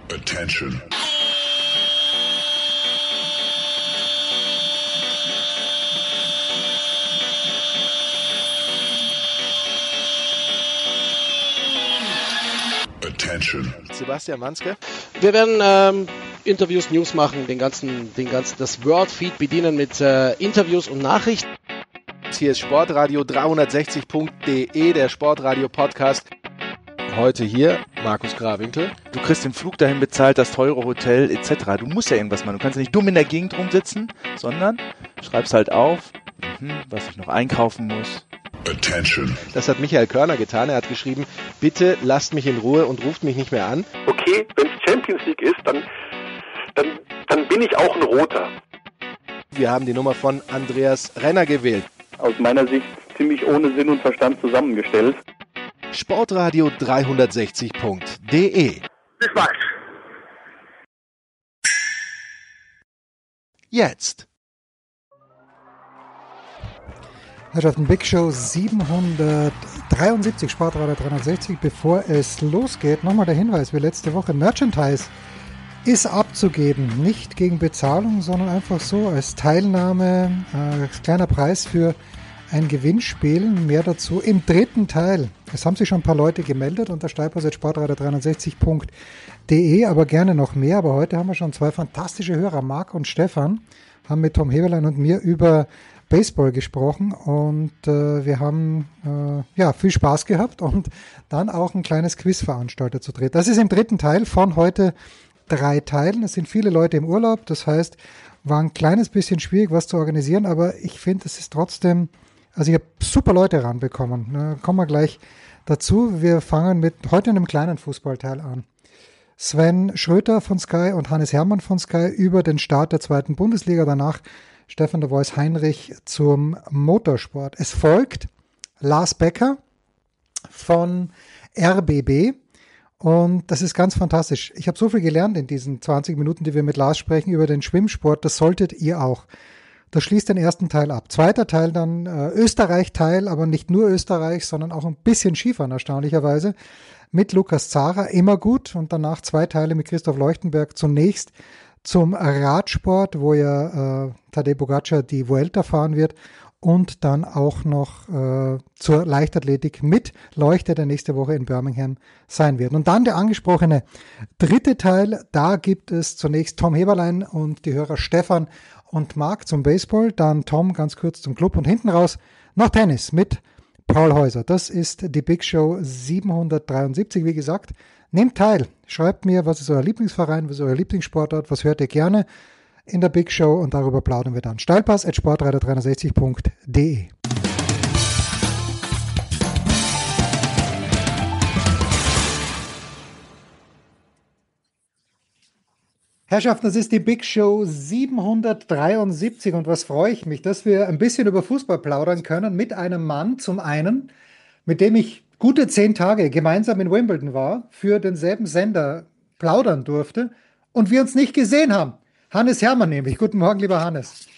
Attention. Attention. Sebastian Manske. Wir werden Interviews, News machen, das Wordfeed bedienen mit Interviews und Nachrichten. Hier ist Sportradio 360.de, der Sportradio-Podcast. Heute hier Markus Grawinkel. Du kriegst den Flug dahin bezahlt, das teure Hotel etc. Du musst ja irgendwas machen. Du kannst ja nicht dumm in der Gegend rumsitzen, sondern schreibst halt auf, was ich noch einkaufen muss. Attention. Das hat Michael Körner getan. Er hat geschrieben, bitte lasst mich in Ruhe und ruft mich nicht mehr an. Okay, wenn es Champions League ist, dann bin ich auch ein Roter. Wir haben die Nummer von Andreas Renner gewählt. Aus meiner Sicht ziemlich ohne Sinn und Verstand zusammengestellt. Sportradio 360.de. Bis bald. Jetzt. Herrschaften, Big Show 773, Sportradio 360. Bevor es losgeht, nochmal der Hinweis wie letzte Woche. Merchandise ist abzugeben. Nicht gegen Bezahlung, sondern einfach so als Teilnahme. Kleiner Preis für ein Gewinnspiel. Mehr dazu im dritten Teil. Es haben sich schon ein paar Leute gemeldet unter sportradio360.de, aber gerne noch mehr. Aber heute haben wir schon zwei fantastische Hörer, Marc und Stefan, haben mit Tom Heberlein und mir über Baseball gesprochen und wir haben viel Spaß gehabt und dann auch ein kleines Quiz veranstaltet zu dritt. Das ist im dritten Teil von heute 3 Teilen. Es sind viele Leute im Urlaub, das heißt, war ein kleines bisschen schwierig, was zu organisieren, aber ich finde, es ist trotzdem, also ich habe super Leute ranbekommen. Kommen wir gleich dazu. Wir fangen mit heute einem kleinen Fußballteil an. Sven Schröter von Sky und Hannes Hermann von Sky über den Start der 2. Bundesliga, danach Stefan de Vois Heinrich zum Motorsport. Es folgt Lars Becker von RBB und das ist ganz fantastisch. Ich habe so viel gelernt in diesen 20 Minuten, die wir mit Lars sprechen, über den Schwimmsport. Das solltet ihr auch. Das schließt den ersten Teil ab. Zweiter Teil dann Österreich-Teil, aber nicht nur Österreich, sondern auch ein bisschen Skifahren erstaunlicherweise. Mit Lukas Zahrer, immer gut. Und danach 2 Teile mit Christoph Leuchtenberg. Zunächst zum Radsport, wo ja Tadej Pogačar die Vuelta fahren wird. Und dann auch noch zur Leichtathletik mit Leuchte, der nächste Woche in Birmingham sein wird. Und dann der angesprochene dritte Teil. Da gibt es zunächst Tom Heberlein und die Hörer Stefan und Marc zum Baseball. Dann Tom ganz kurz zum Club und hinten raus noch Tennis mit Paul Häuser. Das ist die Big Show 773, wie gesagt. Nehmt teil. Schreibt mir, was ist euer Lieblingsverein, was ist euer Lieblingssportart, was hört ihr gerne in der Big Show und darüber plaudern wir dann. Steilpass@sportradio360.de. Herrschaften, das ist die Big Show 773 und was freue ich mich, dass wir ein bisschen über Fußball plaudern können mit einem Mann zum einen, mit dem ich gute 10 Tage gemeinsam in Wimbledon war, für denselben Sender plaudern durfte und wir uns nicht gesehen haben. Hannes Hermann nämlich. Guten Morgen, lieber Hannes.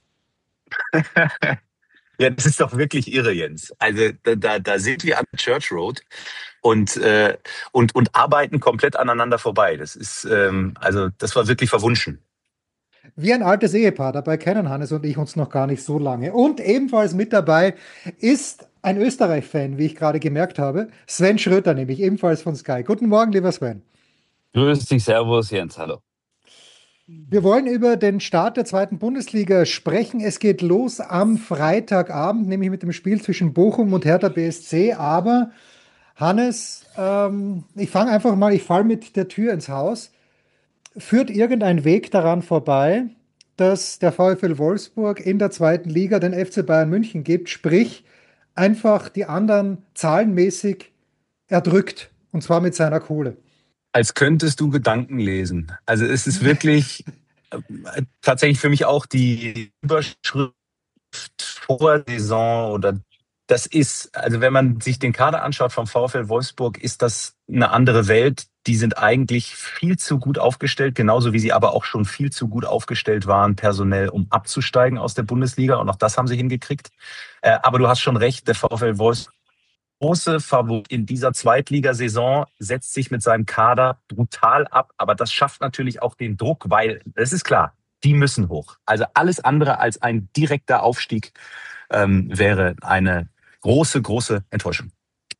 Ja, das ist doch wirklich irre, Jens. Also da sind wir an Church Road und arbeiten komplett aneinander vorbei. Das ist das war wirklich verwunschen. Wie ein altes Ehepaar. Dabei kennen Hannes und ich uns noch gar nicht so lange. Und ebenfalls mit dabei ist ein Österreich-Fan, wie ich gerade gemerkt habe. Sven Schröter nämlich, ebenfalls von Sky. Guten Morgen, lieber Sven. Grüß dich, servus, Jens, hallo. Wir wollen über den Start der 2. Bundesliga sprechen. Es geht los am Freitagabend, nämlich mit dem Spiel zwischen Bochum und Hertha BSC. Aber Hannes, ich falle mit der Tür ins Haus. Führt irgendein Weg daran vorbei, dass der VfL Wolfsburg in der 2. Liga den FC Bayern München gibt, sprich einfach die anderen zahlenmäßig erdrückt, und zwar mit seiner Kohle? Als könntest du Gedanken lesen. Also es ist wirklich tatsächlich für mich auch die Überschrift vor der Saison oder das ist, also wenn man sich den Kader anschaut vom VfL Wolfsburg, ist das eine andere Welt. Die sind eigentlich viel zu gut aufgestellt, genauso wie sie aber auch schon viel zu gut aufgestellt waren, personell, um abzusteigen aus der Bundesliga. Und auch das haben sie hingekriegt. Aber du hast schon recht, der VfL Wolfsburg große Favorit in dieser Zweitligasaison, setzt sich mit seinem Kader brutal ab. Aber das schafft natürlich auch den Druck, weil, das ist klar, die müssen hoch. Also alles andere als ein direkter Aufstieg wäre eine große, große Enttäuschung.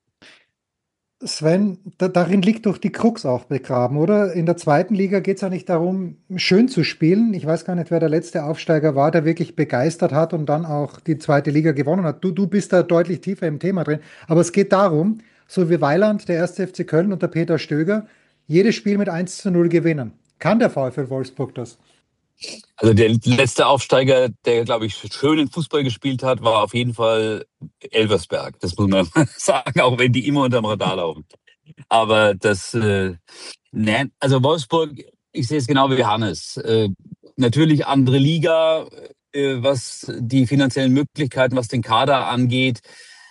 Sven, darin liegt doch die Krux auch begraben, oder? In der zweiten Liga geht es ja nicht darum, schön zu spielen. Ich weiß gar nicht, wer der letzte Aufsteiger war, der wirklich begeistert hat und dann auch die zweite Liga gewonnen hat. Du bist da deutlich tiefer im Thema drin. Aber es geht darum, so wie Weiland, der 1. FC Köln und der Peter Stöger, jedes Spiel mit 1:0 gewinnen. Kann der VfL Wolfsburg das? Also der letzte Aufsteiger, der, glaube ich, schönen Fußball gespielt hat, war auf jeden Fall Elversberg. Das muss man sagen, auch wenn die immer unterm Radar laufen. Aber also Wolfsburg, ich sehe es genau wie Hannes. Natürlich andere Liga, was die finanziellen Möglichkeiten, was den Kader angeht.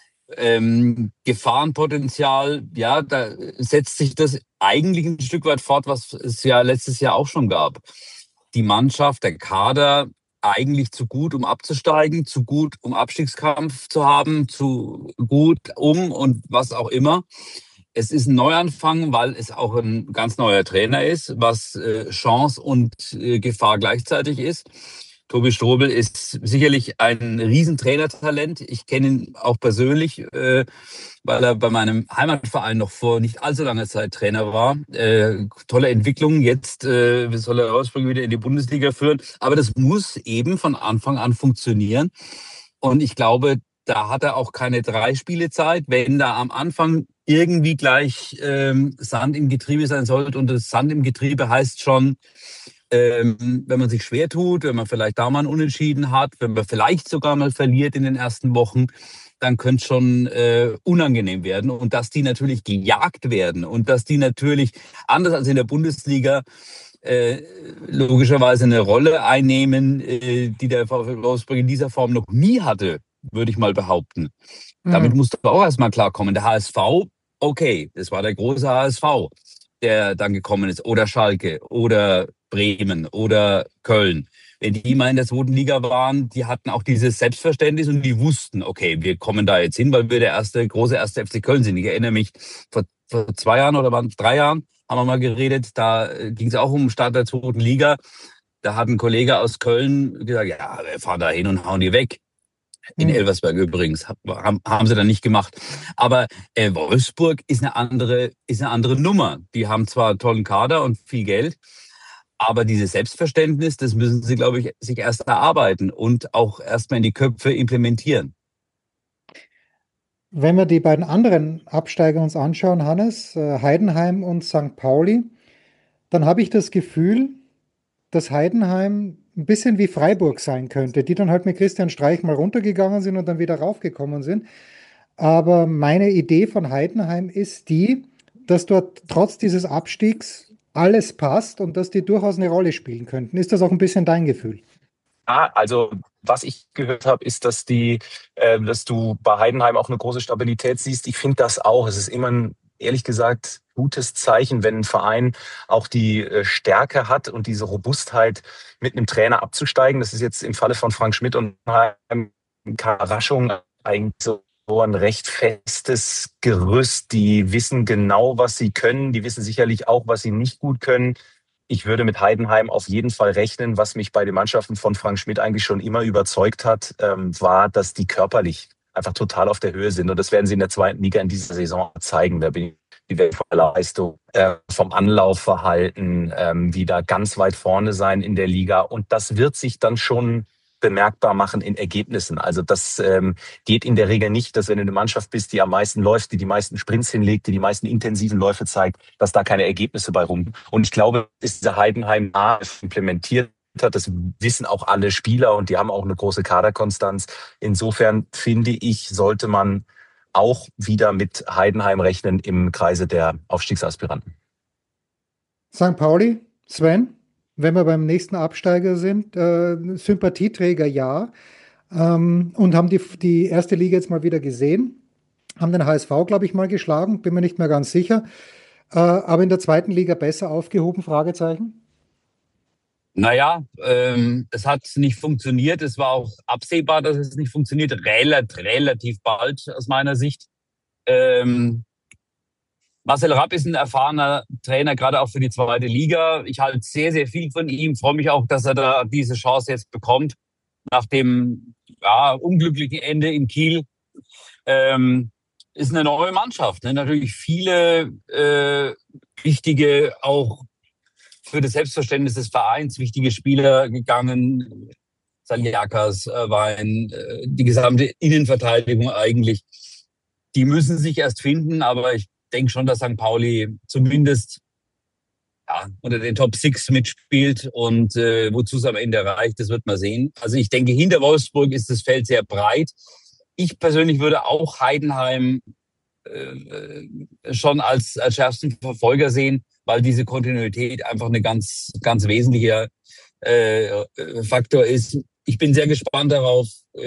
Gefahrenpotenzial, ja, da setzt sich das eigentlich ein Stück weit fort, was es ja letztes Jahr auch schon gab. Die Mannschaft, der Kader eigentlich zu gut, um abzusteigen, zu gut, um Abstiegskampf zu haben, zu gut, und was auch immer. Es ist ein Neuanfang, weil es auch ein ganz neuer Trainer ist, was Chance und Gefahr gleichzeitig ist. Tobi Strobel ist sicherlich ein Riesentrainertalent. Ich kenne ihn auch persönlich, weil er bei meinem Heimatverein noch vor nicht allzu langer Zeit Trainer war. Tolle Entwicklung. Jetzt soll er Wolfsburg wieder in die Bundesliga führen. Aber das muss eben von Anfang an funktionieren. Und ich glaube, da hat er auch keine 3 Spiele Zeit. Wenn da am Anfang irgendwie gleich Sand im Getriebe sein sollte, und das Sand im Getriebe heißt schon, wenn man sich schwer tut, wenn man vielleicht da mal ein Unentschieden hat, wenn man vielleicht sogar mal verliert in den ersten Wochen, dann könnte es schon unangenehm werden. Und dass die natürlich gejagt werden und dass die natürlich, anders als in der Bundesliga, logischerweise eine Rolle einnehmen, die der VfL Wolfsburg in dieser Form noch nie hatte, würde ich mal behaupten. Damit musst du auch erstmal klarkommen. Der HSV, okay, das war der große HSV, der dann gekommen ist, oder Schalke, oder Bremen, oder Köln. Wenn die mal in der zweiten Liga waren, die hatten auch dieses Selbstverständnis und die wussten, okay, wir kommen da jetzt hin, weil wir der große erste FC Köln sind. Ich erinnere mich, vor 2 Jahren oder waren es 3 Jahren, haben wir mal geredet, da ging es auch um den Start der zweiten Liga. Da hat ein Kollege aus Köln gesagt, ja, wir fahren da hin und hauen die weg. In Elversberg übrigens, haben sie dann nicht gemacht. Aber Wolfsburg ist eine andere Nummer. Die haben zwar einen tollen Kader und viel Geld, aber dieses Selbstverständnis, das müssen sie, glaube ich, sich erst erarbeiten und auch erstmal in die Köpfe implementieren. Wenn wir die beiden anderen Absteiger uns anschauen, Hannes, Heidenheim und St. Pauli, dann habe ich das Gefühl, dass Heidenheim ein bisschen wie Freiburg sein könnte, die dann halt mit Christian Streich mal runtergegangen sind und dann wieder raufgekommen sind. Aber meine Idee von Heidenheim ist die, dass dort trotz dieses Abstiegs alles passt und dass die durchaus eine Rolle spielen könnten. Ist das auch ein bisschen dein Gefühl? Ja, also was ich gehört habe, ist, dass du bei Heidenheim auch eine große Stabilität siehst. Ich finde das auch. Es ist immer ein, ehrlich gesagt, gutes Zeichen, wenn ein Verein auch die Stärke hat und diese Robustheit, mit einem Trainer abzusteigen. Das ist jetzt im Falle von Frank Schmidt und keine Überraschung, eigentlich so ein recht festes Gerüst. Die wissen genau, was sie können. Die wissen sicherlich auch, was sie nicht gut können. Ich würde mit Heidenheim auf jeden Fall rechnen. Was mich bei den Mannschaften von Frank Schmidt eigentlich schon immer überzeugt hat, war, dass die körperlich einfach total auf der Höhe sind. Und das werden sie in der zweiten Liga in dieser Saison zeigen. Da bin ich die Leistung, vom Anlaufverhalten, wieder ganz weit vorne sein in der Liga. Und das wird sich dann schon bemerkbar machen in Ergebnissen. Also das geht in der Regel nicht, dass wenn du eine Mannschaft bist, die am meisten läuft, die meisten Sprints hinlegt, die meisten intensiven Läufe zeigt, dass da keine Ergebnisse bei rum. Und ich glaube, ist dieser Heidenheim implementiert hat. Das wissen auch alle Spieler und die haben auch eine große Kaderkonstanz. Insofern finde ich, sollte man auch wieder mit Heidenheim rechnen im Kreise der Aufstiegsaspiranten. St. Pauli, Sven, wenn wir beim nächsten Absteiger sind, Sympathieträger ja, und haben die erste Liga jetzt mal wieder gesehen, haben den HSV, glaube ich, mal geschlagen, bin mir nicht mehr ganz sicher, aber in der zweiten Liga besser aufgehoben, Fragezeichen? Naja, es hat nicht funktioniert. Es war auch absehbar, dass es nicht funktioniert. Relativ bald aus meiner Sicht. Marcel Rapp ist ein erfahrener Trainer, gerade auch für die zweite Liga. Ich halte sehr, sehr viel von ihm. Freue mich auch, dass er da diese Chance jetzt bekommt. Nach dem unglücklichen Ende in Kiel. Ist eine neue Mannschaft. Ne? Natürlich viele wichtige, auch für das Selbstverständnis des Vereins, wichtige Spieler gegangen. Saliakas, Wein, die gesamte Innenverteidigung eigentlich. Die müssen sich erst finden, aber ich denke schon, dass St. Pauli zumindest unter den Top 6 mitspielt und wozu es am Ende reicht, das wird man sehen. Also ich denke, hinter Wolfsburg ist das Feld sehr breit. Ich persönlich würde auch Heidenheim schon als schärfsten Verfolger sehen, weil diese Kontinuität einfach eine ganz, ganz wesentlicher Faktor ist. Ich bin sehr gespannt darauf,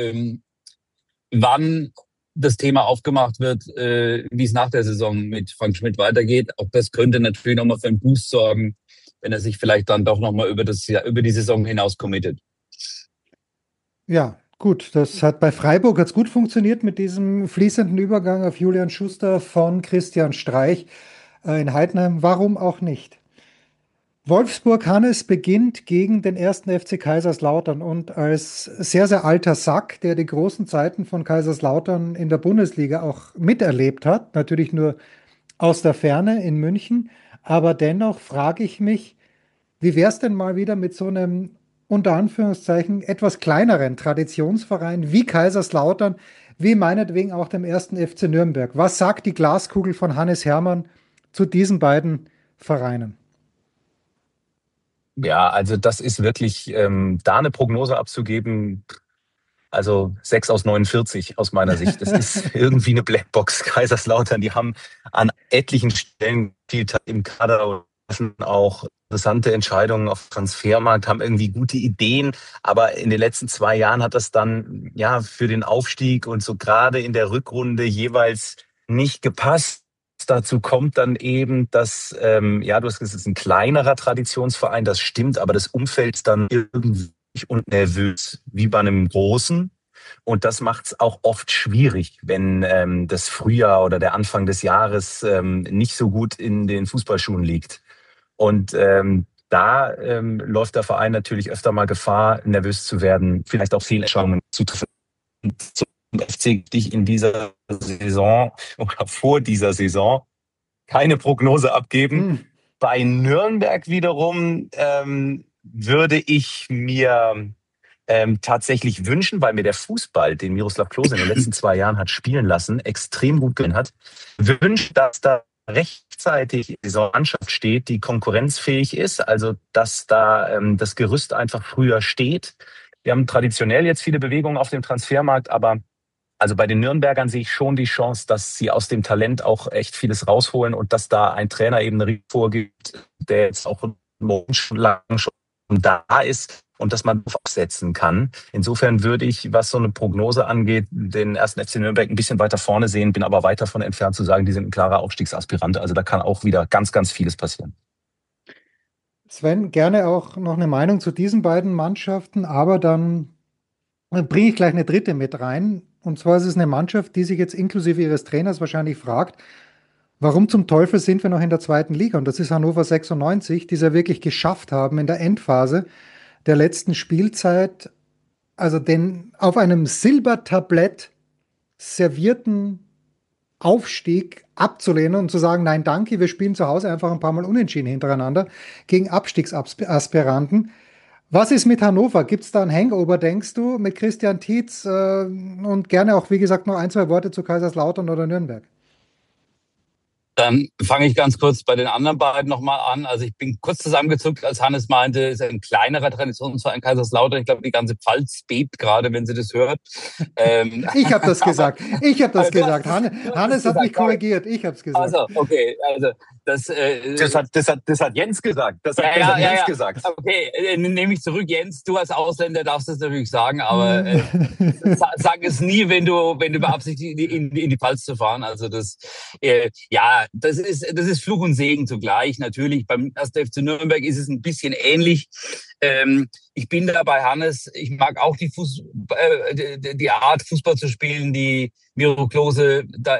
wann das Thema aufgemacht wird, wie es nach der Saison mit Frank Schmidt weitergeht. Auch das könnte natürlich nochmal für einen Boost sorgen, wenn er sich vielleicht dann doch nochmal über die Saison hinaus committet. Ja, gut. Das hat bei Freiburg hat's gut funktioniert mit diesem fließenden Übergang auf Julian Schuster von Christian Streich in Heidenheim. Warum auch nicht? Wolfsburg, Hannes, beginnt gegen den 1. FC Kaiserslautern und als sehr, sehr alter Sack, der die großen Zeiten von Kaiserslautern in der Bundesliga auch miterlebt hat, natürlich nur aus der Ferne in München, aber dennoch frage ich mich, wie wäre es denn mal wieder mit so einem unter Anführungszeichen etwas kleineren Traditionsverein wie Kaiserslautern, wie meinetwegen auch dem 1. FC Nürnberg? Was sagt die Glaskugel von Hannes Hermann zu diesen beiden Vereinen? Ja, also das ist wirklich, da eine Prognose abzugeben, also 6 aus 49 aus meiner Sicht. Das ist irgendwie eine Blackbox. Kaiserslautern, die haben an etlichen Stellen im Kader auch interessante Entscheidungen auf Transfermarkt, haben irgendwie gute Ideen, aber in den letzten 2 Jahren hat das dann für den Aufstieg und so gerade in der Rückrunde jeweils nicht gepasst. Dazu kommt dann eben, dass, du hast gesagt, es ist ein kleinerer Traditionsverein, das stimmt, aber das Umfeld ist dann irgendwie und nervös, wie bei einem großen. Und das macht es auch oft schwierig, wenn das Frühjahr oder der Anfang des Jahres nicht so gut in den Fußballschuhen liegt. Und da läuft der Verein natürlich öfter mal Gefahr, nervös zu werden, vielleicht auch Fehlentscheidungen zu treffen. Zum FC dich in dieser Saison oder vor dieser Saison keine Prognose abgeben. Bei Nürnberg wiederum würde ich mir tatsächlich wünschen, weil mir der Fußball, den Miroslav Klose in den letzten 2 Jahren hat spielen lassen, extrem gut gefallen hat, wünscht, dass da rechtzeitig diese Mannschaft steht, die konkurrenzfähig ist, also dass da das Gerüst einfach früher steht. Wir haben traditionell jetzt viele Bewegungen auf dem Transfermarkt, aber also bei den Nürnbergern sehe ich schon die Chance, dass sie aus dem Talent auch echt vieles rausholen und dass da ein Trainer eben eine vorgibt, der jetzt auch schon lange schon da ist und dass man aufsetzen kann. Insofern würde ich, was so eine Prognose angeht, den 1. FC Nürnberg ein bisschen weiter vorne sehen, bin aber weit davon entfernt zu sagen, die sind ein klarer Aufstiegsaspirant. Also da kann auch wieder ganz, ganz vieles passieren. Sven, gerne auch noch eine Meinung zu diesen beiden Mannschaften, aber dann bringe ich gleich eine dritte mit rein. Und zwar ist es eine Mannschaft, die sich jetzt inklusive ihres Trainers wahrscheinlich fragt, warum zum Teufel sind wir noch in der zweiten Liga? Und das ist Hannover 96, die es ja wirklich geschafft haben, in der Endphase der letzten Spielzeit, also den auf einem Silbertablett servierten Aufstieg abzulehnen und zu sagen, nein, danke, wir spielen zu Hause einfach ein paar Mal unentschieden hintereinander gegen Abstiegsaspiranten. Was ist mit Hannover? Gibt es da ein Hangover, denkst du, mit Christian Tietz und gerne auch, wie gesagt, noch 1, 2 Worte zu Kaiserslautern oder Nürnberg? Dann fange ich ganz kurz bei den anderen beiden nochmal an. Also ich bin kurz zusammengezuckt, als Hannes meinte, es ist ein kleinerer Traditionsverein Kaiserslautern. Ich glaube, die ganze Pfalz bebt gerade, wenn sie das hört. Ich habe das gesagt. Hannes hat mich korrigiert. Ich habe es gesagt. Also, okay. Also Das hat Jens gesagt. Das hat Jens gesagt. Okay, nehme ich zurück, Jens. Du als Ausländer darfst das natürlich sagen, aber sag es nie, wenn du beabsichtigst, in die Pfalz zu fahren. Also das ist Fluch und Segen zugleich. Natürlich, beim 1. FC Nürnberg ist es ein bisschen ähnlich. Ich bin da bei Hannes. Ich mag auch die Art, Fußball zu spielen, die Miro Klose da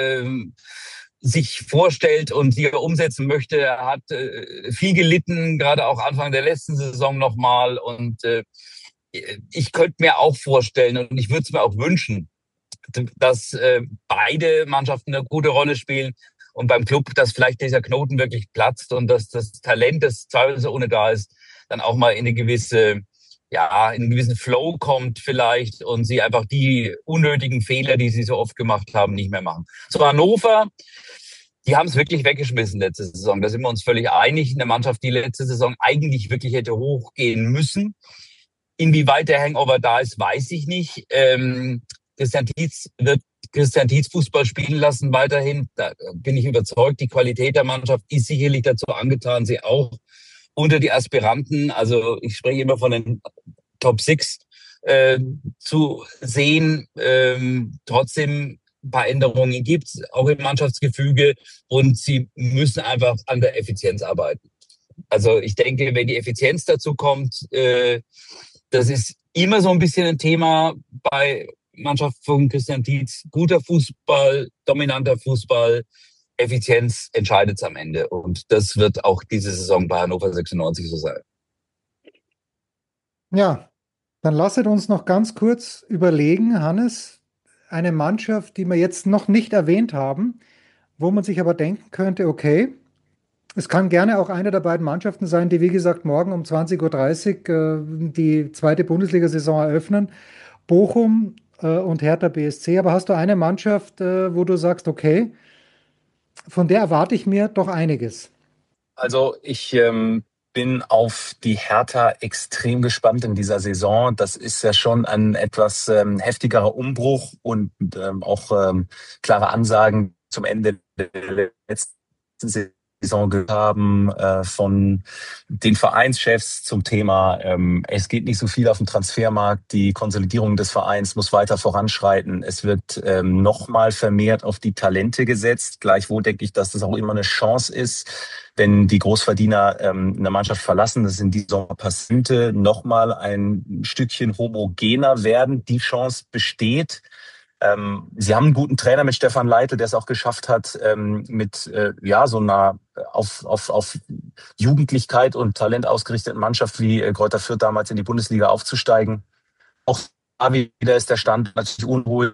sich vorstellt und die er umsetzen möchte. Er hat viel gelitten, gerade auch Anfang der letzten Saison nochmal. Und ich könnte mir auch vorstellen und ich würde es mir auch wünschen, dass beide Mannschaften eine gute Rolle spielen und beim Club, dass vielleicht dieser Knoten wirklich platzt und dass das Talent, das zweifelsohne da ist, dann auch mal in einen gewissen Flow kommt vielleicht und sie einfach die unnötigen Fehler, die sie so oft gemacht haben, nicht mehr machen. So, Hannover, die haben es wirklich weggeschmissen letzte Saison. Da sind wir uns völlig einig. Eine Mannschaft, die letzte Saison eigentlich wirklich hätte hochgehen müssen. Inwieweit der Hangover da ist, weiß ich nicht. Christian Tietz wird Christian Tietz Fußball spielen lassen weiterhin. Da bin ich überzeugt. Die Qualität der Mannschaft ist sicherlich dazu angetan, sie auch unter die Aspiranten, also ich spreche immer von den Top 6, zu sehen. Trotzdem ein paar Änderungen gibt es, auch im Mannschaftsgefüge, und sie müssen einfach an der Effizienz arbeiten. Also ich denke, wenn die Effizienz dazu kommt, das ist immer so ein bisschen ein Thema bei Mannschaft von Christian Tietz. Guter Fußball, dominanter Fußball, Effizienz entscheidet es am Ende. Und das wird auch diese Saison bei Hannover 96 so sein. Ja, dann lasset uns noch ganz kurz überlegen, Hannes, eine Mannschaft, die wir jetzt noch nicht erwähnt haben, wo man sich aber denken könnte, okay, es kann gerne auch eine der beiden Mannschaften sein, die, wie gesagt, morgen um 20.30 Uhr die zweite Bundesliga-Saison eröffnen. Bochum und Hertha BSC. Aber hast du eine Mannschaft, wo du sagst, okay, von der erwarte ich mir doch einiges? Also ich bin auf die Hertha extrem gespannt in dieser Saison. Das ist ja schon ein etwas heftigerer Umbruch und auch klare Ansagen zum Ende der letzten Saison gehört haben von den Vereinschefs zum Thema, es geht nicht so viel auf dem Transfermarkt, die Konsolidierung des Vereins muss weiter voranschreiten, es wird nochmal vermehrt auf die Talente gesetzt. Gleichwohl denke ich, dass das auch immer eine Chance ist, wenn die Großverdiener eine Mannschaft verlassen, das in dieser Passinte nochmal ein Stückchen homogener werden. Die Chance besteht. Sie haben einen guten Trainer mit Stefan Leitl, der es auch geschafft hat, mit so einer auf Jugendlichkeit und Talent ausgerichteten Mannschaft wie Greuther Fürth damals in die Bundesliga aufzusteigen. Auch da wieder ist der Stand natürlich unruhig,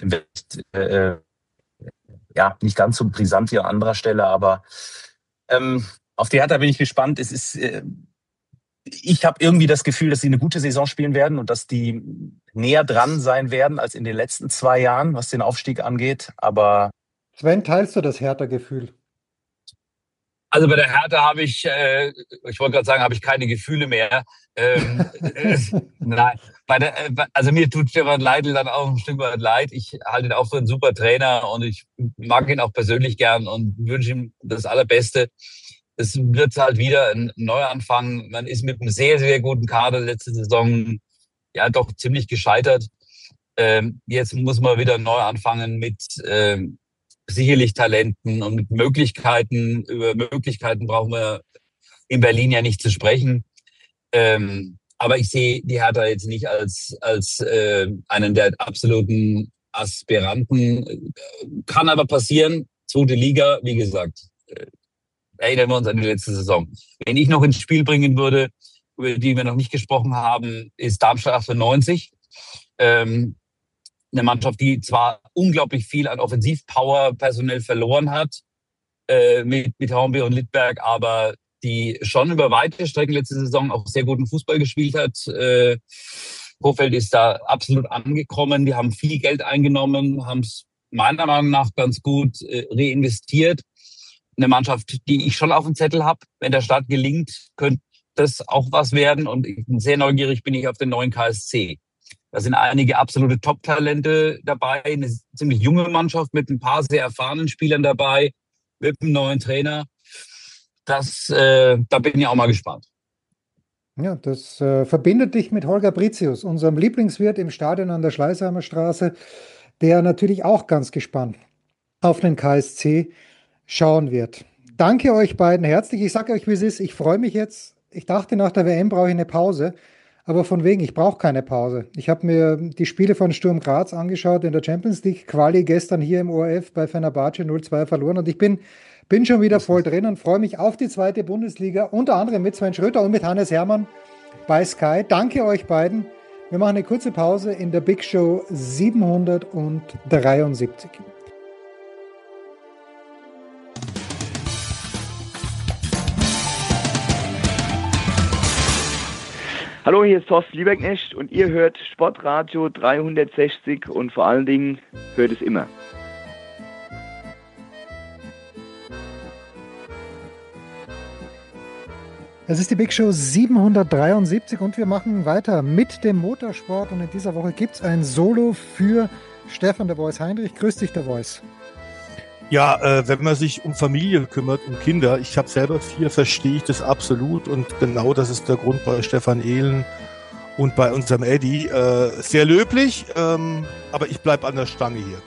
nicht ganz so brisant wie an anderer Stelle, aber auf die Hertha bin ich gespannt. Ich habe irgendwie das Gefühl, dass sie eine gute Saison spielen werden und dass die näher dran sein werden als in den letzten 2 Jahren, was den Aufstieg angeht. Aber Sven, teilst du das Hertha-Gefühl? Also bei der Hertha habe ich wollte gerade sagen, habe ich keine Gefühle mehr. Nein, also mir tut Stefan Leitl dann auch ein Stück weit leid. Ich halte ihn auch für einen super Trainer und ich mag ihn auch persönlich gern und wünsche ihm das Allerbeste. Es wird halt wieder ein Neuanfang. Man ist mit einem sehr, sehr guten Kader letzte Saison ja doch ziemlich gescheitert. Jetzt muss man wieder neu anfangen mit sicherlich Talenten und mit Möglichkeiten. Über Möglichkeiten brauchen wir in Berlin ja nicht zu sprechen. Aber ich sehe die Hertha jetzt nicht als einen der absoluten Aspiranten. Kann aber passieren. 2. Liga, wie gesagt. Erinnern wir uns an die letzte Saison. Wenn ich noch ins Spiel bringen würde, über die wir noch nicht gesprochen haben, ist Darmstadt 98. Eine Mannschaft, die zwar unglaublich viel an Offensivpower personell verloren hat, mit Hornby und Littberg, aber die schon über weite Strecken letzte Saison auch sehr guten Fußball gespielt hat. Kofeld ist da absolut angekommen. Die haben viel Geld eingenommen, haben es meiner Meinung nach ganz gut reinvestiert. Eine Mannschaft, die ich schon auf dem Zettel habe. Wenn der Start gelingt, könnte das auch was werden. Und sehr neugierig bin ich auf den neuen KSC. Da sind einige absolute Top-Talente dabei. Eine ziemlich junge Mannschaft mit ein paar sehr erfahrenen Spielern dabei. mit dem neuen Trainer. Da bin ich auch mal gespannt. Ja, das verbindet dich mit Holger Britius, unserem Lieblingswirt im Stadion an der Schleißheimer Straße, der natürlich auch ganz gespannt auf den KSC schauen wird. Danke euch beiden herzlich. Ich sage euch, wie es ist. Ich freue mich jetzt. Ich dachte, nach der WM brauche ich eine Pause. Aber von wegen, ich brauche keine Pause. Ich habe mir die Spiele von Sturm Graz angeschaut in der Champions League Quali gestern hier im ORF bei Fenerbahce 0-2 verloren. Und ich bin schon wieder voll drin und freue mich auf die zweite Bundesliga, unter anderem mit Sven Schröter und mit Hannes Hermann bei Sky. Danke euch beiden. Wir machen eine kurze Pause in der Big Show 773. Hallo, hier ist Thorsten Lieberknecht und ihr hört Sportradio 360 und vor allen Dingen hört es immer. Es ist die Big Show 773 und wir machen weiter mit dem Motorsport. Und in dieser Woche gibt es ein Solo für Stefan der Voice Heinrich. Grüß dich, der Voice. Ja, wenn man sich um Familie kümmert, um Kinder, ich habe selber 4, verstehe ich das absolut. Und genau das ist der Grund bei Stefan Ehlen und bei unserem Eddie. Sehr löblich, aber ich bleibe an der Stange hier.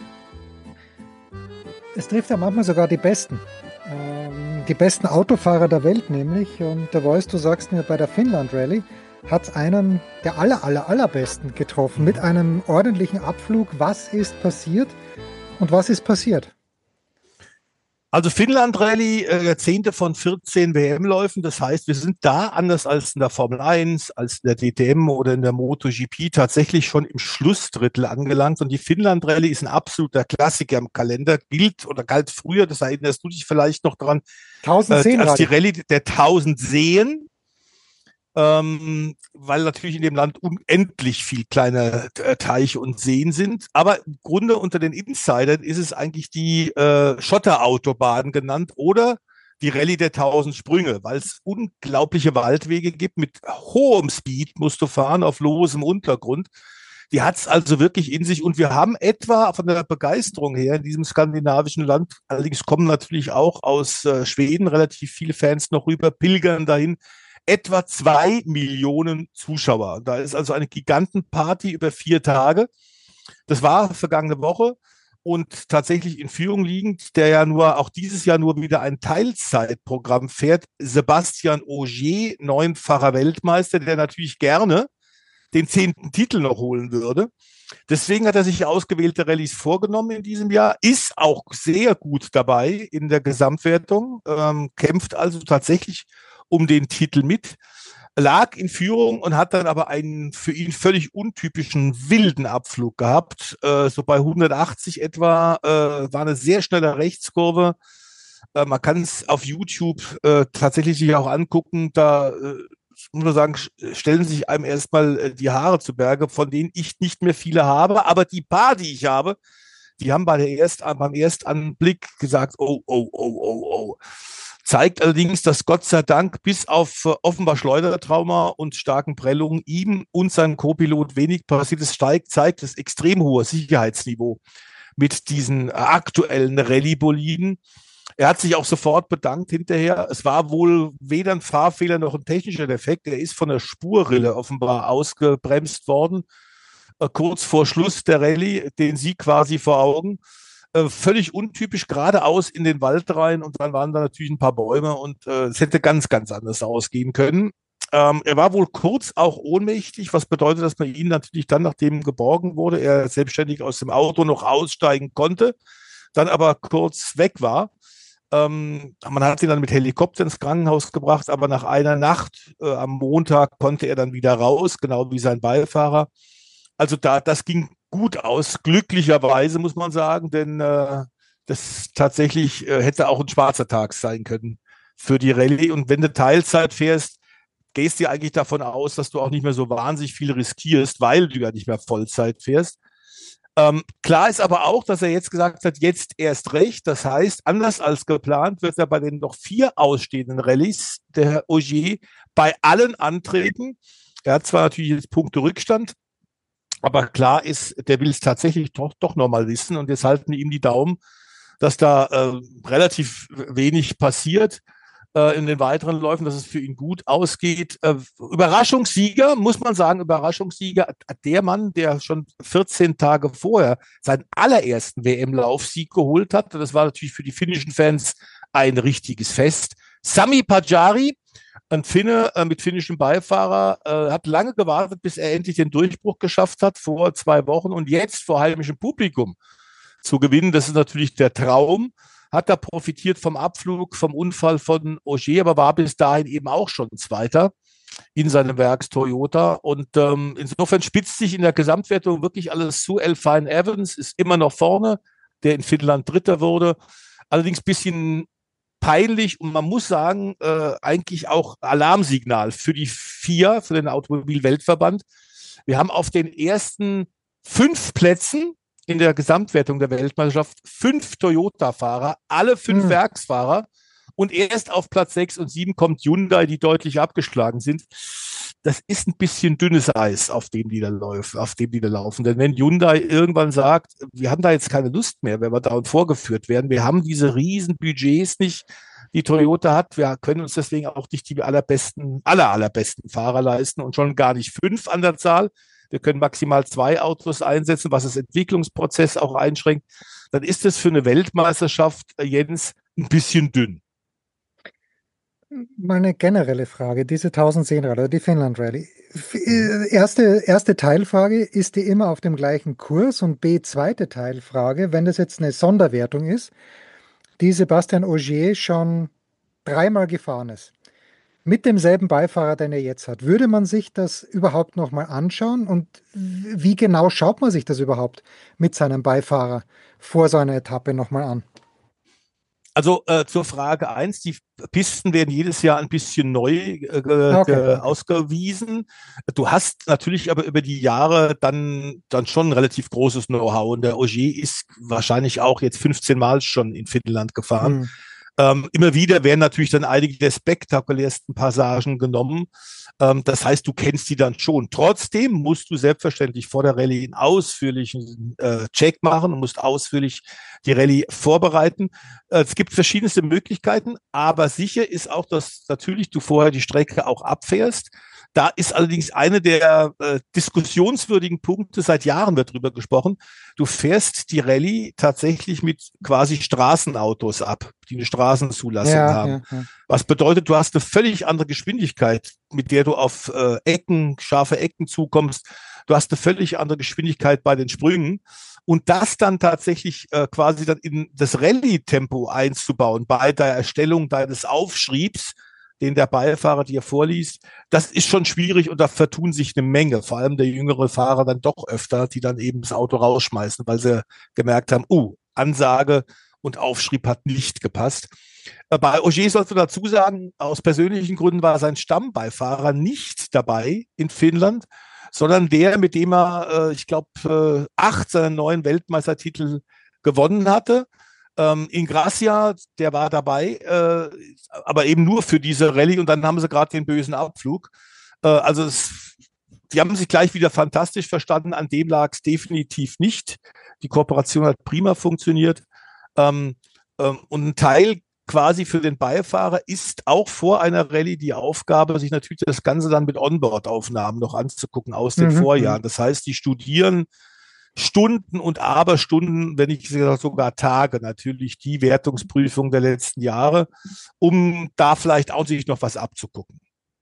Es trifft ja manchmal sogar die Besten. Die besten Autofahrer der Welt nämlich. Und der Voice, du sagst mir, bei der Finnland Rallye hat es einen der allerbesten getroffen mit einem ordentlichen Abflug. Was ist passiert und was ist passiert? Also Finnland Rallye, 10. von 14 WM-Läufen. Das heißt, wir sind da, anders als in der Formel 1, als in der DTM oder in der MotoGP, tatsächlich schon im Schlussdrittel angelangt. Und die Finnland Rallye ist ein absoluter Klassiker im Kalender. Galt früher, das erinnerst du dich vielleicht noch dran, 1010 als die Rallye der 1000 Seen. Weil natürlich in dem Land unendlich viel kleine Teiche und Seen sind. Aber im Grunde unter den Insidern ist es eigentlich die Schotterautobahn genannt oder die Rallye der 1000 Sprünge, weil es unglaubliche Waldwege gibt. Mit hohem Speed musst du fahren auf losem Untergrund. Die hat es also wirklich in sich. Und wir haben etwa von der Begeisterung her in diesem skandinavischen Land, allerdings kommen natürlich auch aus Schweden relativ viele Fans noch rüber, pilgern dahin, etwa 2 Millionen Zuschauer. Da ist also eine Gigantenparty über 4 Tage. Das war vergangene Woche und tatsächlich in Führung liegend, der ja auch dieses Jahr nur wieder ein Teilzeitprogramm fährt, Sebastian Ogier, 9-facher Weltmeister, der natürlich gerne den 10. Titel noch holen würde. Deswegen hat er sich ausgewählte Rallyes vorgenommen in diesem Jahr, ist auch sehr gut dabei in der Gesamtwertung, kämpft also tatsächlich um den Titel mit, lag in Führung und hat dann aber einen für ihn völlig untypischen wilden Abflug gehabt. So bei 180 etwa, war eine sehr schnelle Rechtskurve. Man kann es auf YouTube tatsächlich sich auch angucken. Da muss man sagen, stellen sich einem erstmal die Haare zu Berge, von denen ich nicht mehr viele habe. Aber die paar, die ich habe, die haben beim Erstanblick gesagt, oh. Zeigt allerdings, dass Gott sei Dank bis auf offenbar Schleudertrauma und starken Prellungen ihm und seinem Co-Pilot wenig passiert ist, zeigt das extrem hohe Sicherheitsniveau mit diesen aktuellen Rallye-Boliden. Er hat sich auch sofort bedankt hinterher. Es war wohl weder ein Fahrfehler noch ein technischer Defekt. Er ist von der Spurrille offenbar ausgebremst worden, kurz vor Schluss der Rallye, den Sieg quasi vor Augen. Völlig untypisch, geradeaus in den Wald rein und dann waren da natürlich ein paar Bäume und es hätte ganz, ganz anders ausgehen können. Er war wohl kurz auch ohnmächtig, was bedeutet, dass man ihn natürlich dann, nachdem geborgen wurde, er selbstständig aus dem Auto noch aussteigen konnte, dann aber kurz weg war. Man hat ihn dann mit Helikopter ins Krankenhaus gebracht, aber nach einer Nacht am Montag konnte er dann wieder raus, genau wie sein Beifahrer. Also das ging gut aus, glücklicherweise muss man sagen, denn das tatsächlich hätte auch ein schwarzer Tag sein können für die Rallye. Und wenn du Teilzeit fährst, gehst du eigentlich davon aus, dass du auch nicht mehr so wahnsinnig viel riskierst, weil du ja nicht mehr Vollzeit fährst. Klar ist aber auch, dass er jetzt gesagt hat, jetzt erst recht. Das heißt, anders als geplant wird er bei den noch 4 ausstehenden Rallyes der Ogier bei allen antreten. Er hat zwar natürlich jetzt Punkte Rückstand, aber klar ist, der will es tatsächlich doch noch mal wissen und jetzt halten ihm die Daumen, dass da relativ wenig passiert in den weiteren Läufen, dass es für ihn gut ausgeht. Überraschungssieger, muss man sagen, Überraschungssieger, der Mann, der schon 14 Tage vorher seinen allerersten WM-Laufsieg geholt hat. Das war natürlich für die finnischen Fans ein richtiges Fest. Sami Pajari, ein Finne mit finnischem Beifahrer, hat lange gewartet, bis er endlich den Durchbruch geschafft hat, vor 2 Wochen, und jetzt vor heimischem Publikum zu gewinnen. Das ist natürlich der Traum. Hat da profitiert vom Abflug, vom Unfall von Ogier, aber war bis dahin eben auch schon Zweiter in seinem Werks Toyota. Und insofern spitzt sich in der Gesamtwertung wirklich alles zu. Elfyn Evans ist immer noch vorne, der in Finnland Dritter wurde. Allerdings ein bisschen peinlich, und man muss sagen, eigentlich auch Alarmsignal für die FIA, für den Automobilweltverband. Wir haben auf den ersten 5 Plätzen in der Gesamtwertung der Weltmeisterschaft 5 Toyota-Fahrer, alle 5 Werksfahrer, und erst auf Platz 6 und 7 kommt Hyundai, die deutlich abgeschlagen sind. Das ist ein bisschen dünnes Eis, auf dem die da laufen. Denn wenn Hyundai irgendwann sagt, wir haben da jetzt keine Lust mehr, wenn wir da vorgeführt werden, wir haben diese riesen Budgets nicht, die Toyota hat, wir können uns deswegen auch nicht die allerbesten Fahrer leisten und schon gar nicht 5 an der Zahl. Wir können maximal 2 Autos einsetzen, was das Entwicklungsprozess auch einschränkt. Dann ist es für eine Weltmeisterschaft, Jens, ein bisschen dünn. Mal eine generelle Frage, diese 1010-Rallye, die Finnland Rallye. Erste Teilfrage, ist die immer auf dem gleichen Kurs? Und zweite Teilfrage, wenn das jetzt eine Sonderwertung ist, die Sebastian Ogier schon 3-mal gefahren ist, mit demselben Beifahrer, den er jetzt hat, würde man sich das überhaupt nochmal anschauen? Und wie genau schaut man sich das überhaupt mit seinem Beifahrer vor so einer Etappe nochmal an? Also zur Frage 1, die Pisten werden jedes Jahr ein bisschen neu ausgewiesen. Du hast natürlich aber über die Jahre dann schon ein relativ großes Know-how, und der Ogier ist wahrscheinlich auch jetzt 15 Mal schon in Finnland gefahren. Immer wieder werden natürlich dann einige der spektakulärsten Passagen genommen. Das heißt, du kennst die dann schon. Trotzdem musst du selbstverständlich vor der Rallye einen ausführlichen Check machen und musst ausführlich die Rallye vorbereiten. Es gibt verschiedenste Möglichkeiten, aber sicher ist auch, dass natürlich du vorher die Strecke auch abfährst. Da ist allerdings eine der diskussionswürdigen Punkte, seit Jahren wird drüber gesprochen. Du fährst die Rallye tatsächlich mit quasi Straßenautos ab, die eine Straßenzulassung haben. Ja. Was bedeutet, du hast eine völlig andere Geschwindigkeit, mit der du auf scharfe Ecken zukommst. Du hast eine völlig andere Geschwindigkeit bei den Sprüngen. Und das dann tatsächlich quasi dann in das Rallye-Tempo einzubauen bei der Erstellung deines Aufschriebs, den der Beifahrer dir vorliest, das ist schon schwierig, und da vertun sich eine Menge, vor allem der jüngere Fahrer dann doch öfter, die dann eben das Auto rausschmeißen, weil sie gemerkt haben, Ansage und Aufschrieb hat nicht gepasst. Bei Ogier sollst du dazu sagen, aus persönlichen Gründen war sein Stammbeifahrer nicht dabei in Finnland, sondern der, mit dem er, ich glaube, 8 seiner 9 Weltmeistertitel gewonnen hatte. Ingrassia, der war dabei, aber eben nur für diese Rallye, und dann haben sie gerade den bösen Abflug. Die haben sich gleich wieder fantastisch verstanden, an dem lag es definitiv nicht. Die Kooperation hat prima funktioniert. Und ein Teil quasi für den Beifahrer ist auch vor einer Rallye die Aufgabe, sich natürlich das Ganze dann mit Onboard-Aufnahmen noch anzugucken aus den Vorjahren. Das heißt, die studieren Stunden und Aberstunden, wenn nicht sogar Tage, natürlich die Wertungsprüfung der letzten Jahre, um da vielleicht auch sich noch was abzugucken.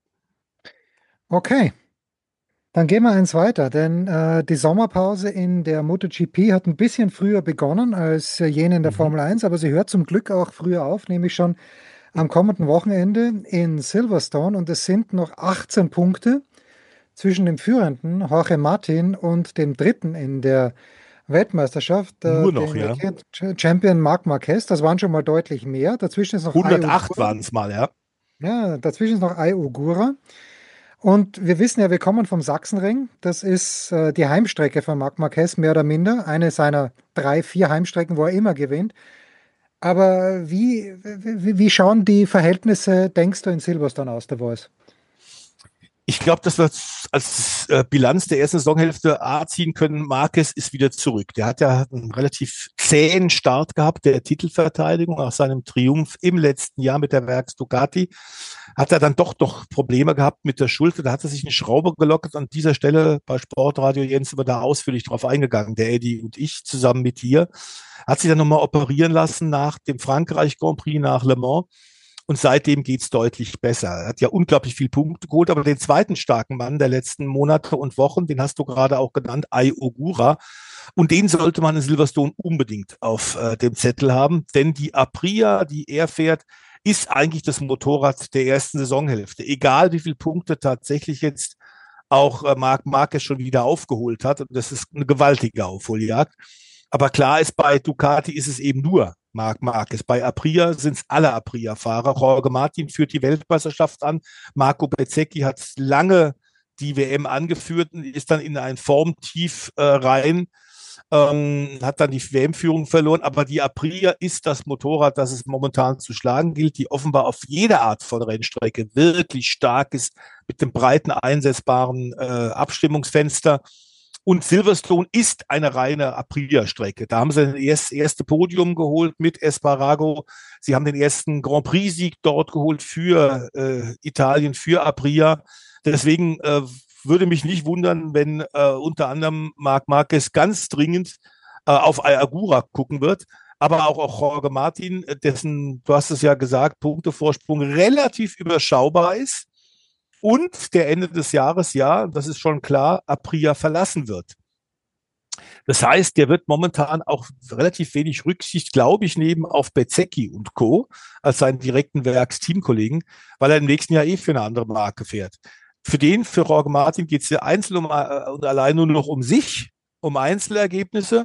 Okay, dann gehen wir eins weiter, denn die Sommerpause in der MotoGP hat ein bisschen früher begonnen als jene in der Formel 1, aber sie hört zum Glück auch früher auf, nämlich schon am kommenden Wochenende in Silverstone, und es sind noch 18 Punkte zwischen dem führenden Jorge Martin und dem dritten in der Weltmeisterschaft, nur noch, dem Champion Marc Marquez. Das waren schon mal deutlich mehr. Dazwischen ist noch 108 waren es mal, ja. Ja, dazwischen ist noch Ai Ogura. Und wir wissen ja, wir kommen vom Sachsenring. Das ist die Heimstrecke von Marc Marquez, mehr oder minder. Eine seiner 3, 4 Heimstrecken, wo er immer gewinnt. Aber wie schauen die Verhältnisse, denkst du, in Silverstone aus, der Voice? Ich glaube, dass wir als Bilanz der ersten Saisonhälfte A ziehen können, Marquez ist wieder zurück. Der hat ja einen relativ zähen Start gehabt, der Titelverteidigung nach seinem Triumph im letzten Jahr mit der Werks Ducati. Hat er dann doch noch Probleme gehabt mit der Schulter. Da hat er sich eine Schraube gelockert. An dieser Stelle bei Sportradio Jens sind wir da ausführlich drauf eingegangen, der Eddie und ich zusammen mit dir. Hat sich dann nochmal operieren lassen nach dem Frankreich Grand Prix nach Le Mans. Und seitdem geht's deutlich besser. Er hat ja unglaublich viel Punkte geholt, aber den zweiten starken Mann der letzten Monate und Wochen, den hast du gerade auch genannt, Ai Ogura. Und den sollte man in Silverstone unbedingt auf dem Zettel haben, denn die Aprilia, die er fährt, ist eigentlich das Motorrad der ersten Saisonhälfte. Egal wie viele Punkte tatsächlich jetzt auch Marc Marquez schon wieder aufgeholt hat. Und das ist eine gewaltige Aufholjagd. Aber klar ist, bei Ducati ist es eben nur Marc Marquez. Bei Aprilia sind es alle Aprilia-Fahrer. Jorge Martin führt die Weltmeisterschaft an. Marco Bezzecchi hat lange die WM angeführt und ist dann in ein Formtief rein, hat dann die WM-Führung verloren. Aber die Aprilia ist das Motorrad, das es momentan zu schlagen gilt, die offenbar auf jeder Art von Rennstrecke wirklich stark ist, mit dem breiten einsetzbaren Abstimmungsfenster. Und Silverstone ist eine reine Aprilia-Strecke. Da haben sie das erste Podium geholt mit Espargaro. Sie haben den ersten Grand Prix-Sieg dort geholt für Italien, für Aprilia. Deswegen würde mich nicht wundern, wenn unter anderem Marc Marquez ganz dringend auf Agura gucken wird. Aber auch Jorge Martin, dessen, du hast es ja gesagt, Punktevorsprung relativ überschaubar ist. Und der Ende des Jahres, ja, das ist schon klar, Aprilia verlassen wird. Das heißt, der wird momentan auch relativ wenig Rücksicht, glaube ich, nehmen auf Bezzecchi und Co. als seinen direkten Werksteamkollegen, weil er im nächsten Jahr für eine andere Marke fährt. Für Jorge Martin geht es ja einzeln und allein nur noch um sich, um Einzelergebnisse.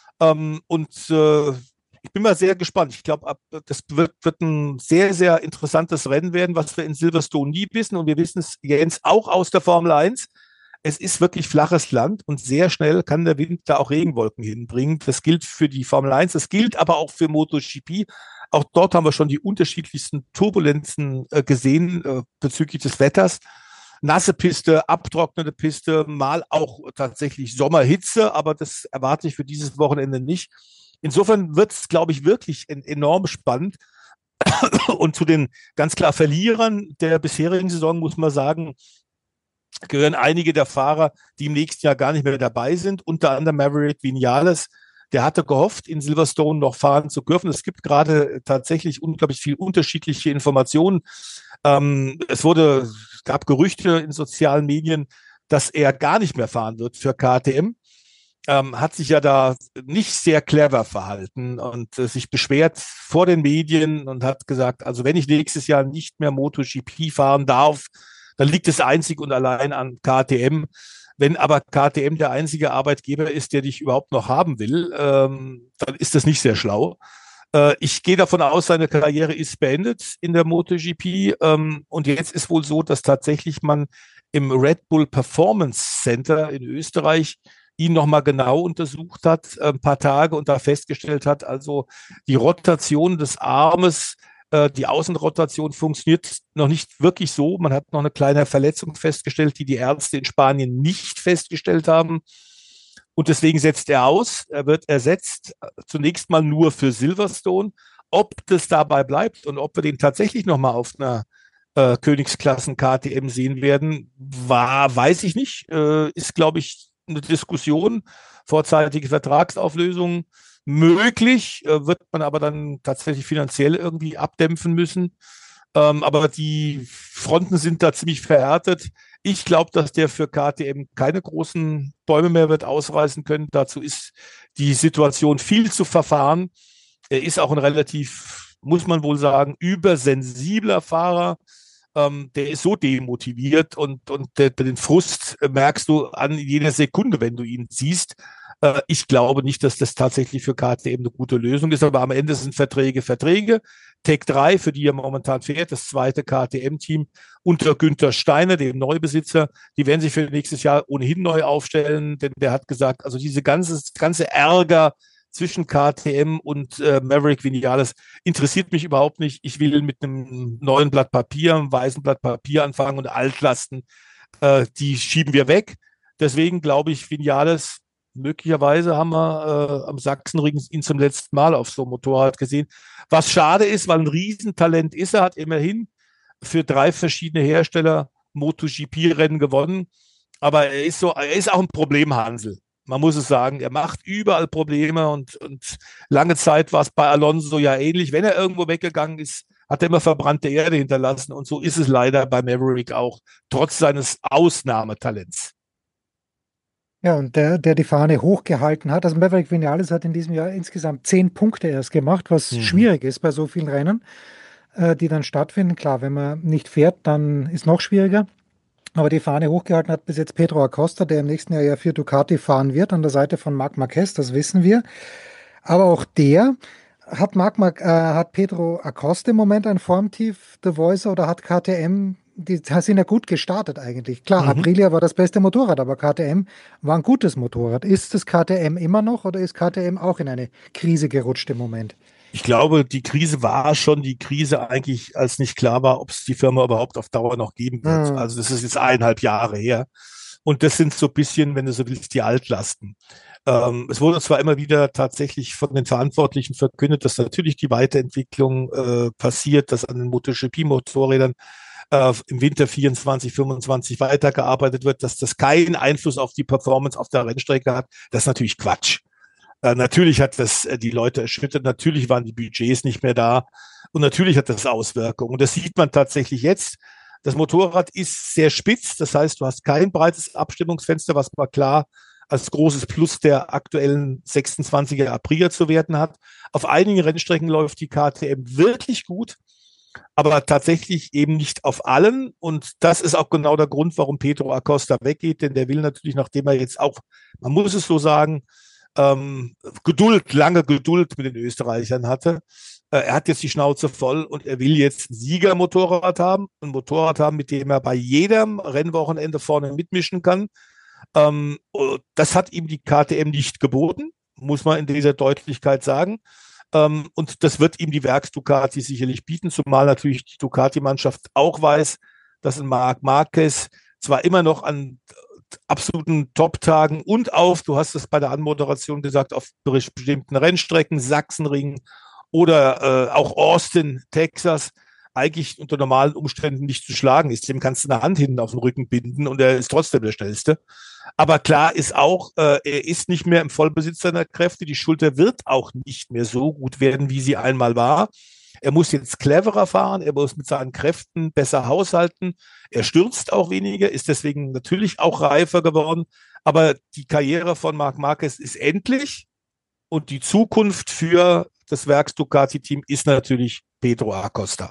Ich bin mal sehr gespannt. Ich glaube, das wird ein sehr, sehr interessantes Rennen werden, was wir in Silverstone nie wissen. Und wir wissen es, Jens, auch aus der Formel 1. Es ist wirklich flaches Land und sehr schnell kann der Wind da auch Regenwolken hinbringen. Das gilt für die Formel 1, das gilt aber auch für MotoGP. Auch dort haben wir schon die unterschiedlichsten Turbulenzen gesehen bezüglich des Wetters. Nasse Piste, abtrocknende Piste, mal auch tatsächlich Sommerhitze, aber das erwarte ich für dieses Wochenende nicht. Insofern wird es, glaube ich, wirklich enorm spannend. Und zu den ganz klar Verlierern der bisherigen Saison muss man sagen, gehören einige der Fahrer, die im nächsten Jahr gar nicht mehr dabei sind. Unter anderem Maverick Vinales. Der hatte gehofft, in Silverstone noch fahren zu dürfen. Es gibt gerade tatsächlich unglaublich viel unterschiedliche Informationen. Es gab Gerüchte in sozialen Medien, dass er gar nicht mehr fahren wird für KTM. Hat sich ja da nicht sehr clever verhalten und sich beschwert vor den Medien und hat gesagt, also wenn ich nächstes Jahr nicht mehr MotoGP fahren darf, dann liegt es einzig und allein an KTM. Wenn aber KTM der einzige Arbeitgeber ist, der dich überhaupt noch haben will, dann ist das nicht sehr schlau. Ich gehe davon aus, seine Karriere ist beendet in der MotoGP. Und jetzt ist wohl so, dass tatsächlich man im Red Bull Performance Center in Österreich ihn nochmal genau untersucht hat, ein paar Tage, und da festgestellt hat, also die Rotation des Armes, die Außenrotation funktioniert noch nicht wirklich so. Man hat noch eine kleine Verletzung festgestellt, die Ärzte in Spanien nicht festgestellt haben. Und deswegen setzt er aus. Er wird ersetzt, zunächst mal nur für Silverstone. Ob das dabei bleibt und ob wir den tatsächlich nochmal auf einer Königsklassen KTM sehen werden, weiß ich nicht. Ist, glaube ich, eine Diskussion, vorzeitige Vertragsauflösung möglich, wird man aber dann tatsächlich finanziell irgendwie abdämpfen müssen. Aber die Fronten sind da ziemlich verhärtet. Ich glaube, dass der für KTM keine großen Bäume mehr wird ausreißen können. Dazu ist die Situation viel zu verfahren. Er ist auch ein relativ, muss man wohl sagen, übersensibler Fahrer. Der ist so demotiviert und den Frust merkst du an jeder Sekunde, wenn du ihn siehst. Ich glaube nicht, dass das tatsächlich für KTM eine gute Lösung ist, aber am Ende sind Verträge. Tech 3, für die er momentan fährt, das zweite KTM-Team unter Günther Steiner, dem Neubesitzer, die werden sich für nächstes Jahr ohnehin neu aufstellen, denn der hat gesagt, also diese ganze Ärger zwischen KTM und Maverick Vinales interessiert mich überhaupt nicht. Ich will mit einem neuen Blatt Papier, einem weißen Blatt Papier anfangen und Altlasten Die schieben wir weg. Deswegen glaube ich, Vinales, möglicherweise haben wir am Sachsenring ihn zum letzten Mal auf so einem Motorrad gesehen. Was schade ist, weil ein Riesentalent ist, er hat immerhin für 3 verschiedene Hersteller MotoGP-Rennen gewonnen. Aber er ist auch ein Problemhansel. Man muss es sagen, er macht überall Probleme und lange Zeit war es bei Alonso ja ähnlich. Wenn er irgendwo weggegangen ist, hat er immer verbrannte Erde hinterlassen und so ist es leider bei Maverick auch, trotz seines Ausnahmetalents. Ja, und der die Fahne hochgehalten hat, also Maverick Vinales hat in diesem Jahr insgesamt 10 Punkte erst gemacht, was schwierig ist bei so vielen Rennen, die dann stattfinden. Klar, wenn man nicht fährt, dann ist noch schwieriger. Aber die Fahne hochgehalten hat bis jetzt Pedro Acosta, der im nächsten Jahr ja für Ducati fahren wird, an der Seite von Marc Marquez, das wissen wir. Aber auch der hat Pedro Acosta im Moment ein Formtief, The Voice, oder hat KTM, die sind ja gut gestartet eigentlich. Klar, Aprilia war das beste Motorrad, aber KTM war ein gutes Motorrad. Ist das KTM immer noch oder ist KTM auch in eine Krise gerutscht im Moment? Ich glaube, die Krise war schon die Krise eigentlich, als nicht klar war, ob es die Firma überhaupt auf Dauer noch geben wird. Also das ist jetzt 1,5 Jahre her. Und das sind so ein bisschen, wenn du so willst, die Altlasten. Es wurde zwar immer wieder tatsächlich von den Verantwortlichen verkündet, dass natürlich die Weiterentwicklung passiert, dass an den MotoGP-Motorrädern im Winter 24, 25 weitergearbeitet wird, dass das keinen Einfluss auf die Performance auf der Rennstrecke hat. Das ist natürlich Quatsch. Natürlich hat das die Leute erschüttert, natürlich waren die Budgets nicht mehr da und natürlich hat das Auswirkungen. Und das sieht man tatsächlich jetzt. Das Motorrad ist sehr spitz, das heißt, du hast kein breites Abstimmungsfenster, was man klar als großes Plus der aktuellen 26er Aprilia zu werten hat. Auf einigen Rennstrecken läuft die KTM wirklich gut, aber tatsächlich eben nicht auf allen. Und das ist auch genau der Grund, warum Pedro Acosta weggeht, denn der will natürlich, nachdem er jetzt auch, man muss es so sagen, lange Geduld mit den Österreichern hatte. Er hat jetzt die Schnauze voll und er will jetzt ein Siegermotorrad haben, ein Motorrad haben, mit dem er bei jedem Rennwochenende vorne mitmischen kann. Das hat ihm die KTM nicht geboten, muss man in dieser Deutlichkeit sagen. Und das wird ihm die Werks-Ducati sicherlich bieten, zumal natürlich die Ducati-Mannschaft auch weiß, dass ein Marc Marquez zwar immer noch an absoluten Top-Tagen und du hast es bei der Anmoderation gesagt, auf bestimmten Rennstrecken, Sachsenring oder auch Austin, Texas, eigentlich unter normalen Umständen nicht zu schlagen ist. Dem kannst du eine Hand hinten auf den Rücken binden und er ist trotzdem der Schnellste. Aber klar ist auch, er ist nicht mehr im Vollbesitz seiner Kräfte. Die Schulter wird auch nicht mehr so gut werden, wie sie einmal war. Er muss jetzt cleverer fahren, er muss mit seinen Kräften besser haushalten. Er stürzt auch weniger, ist deswegen natürlich auch reifer geworden. Aber die Karriere von Marc Marquez ist endlich und die Zukunft für das Werks-Ducati-Team ist natürlich Pedro Acosta.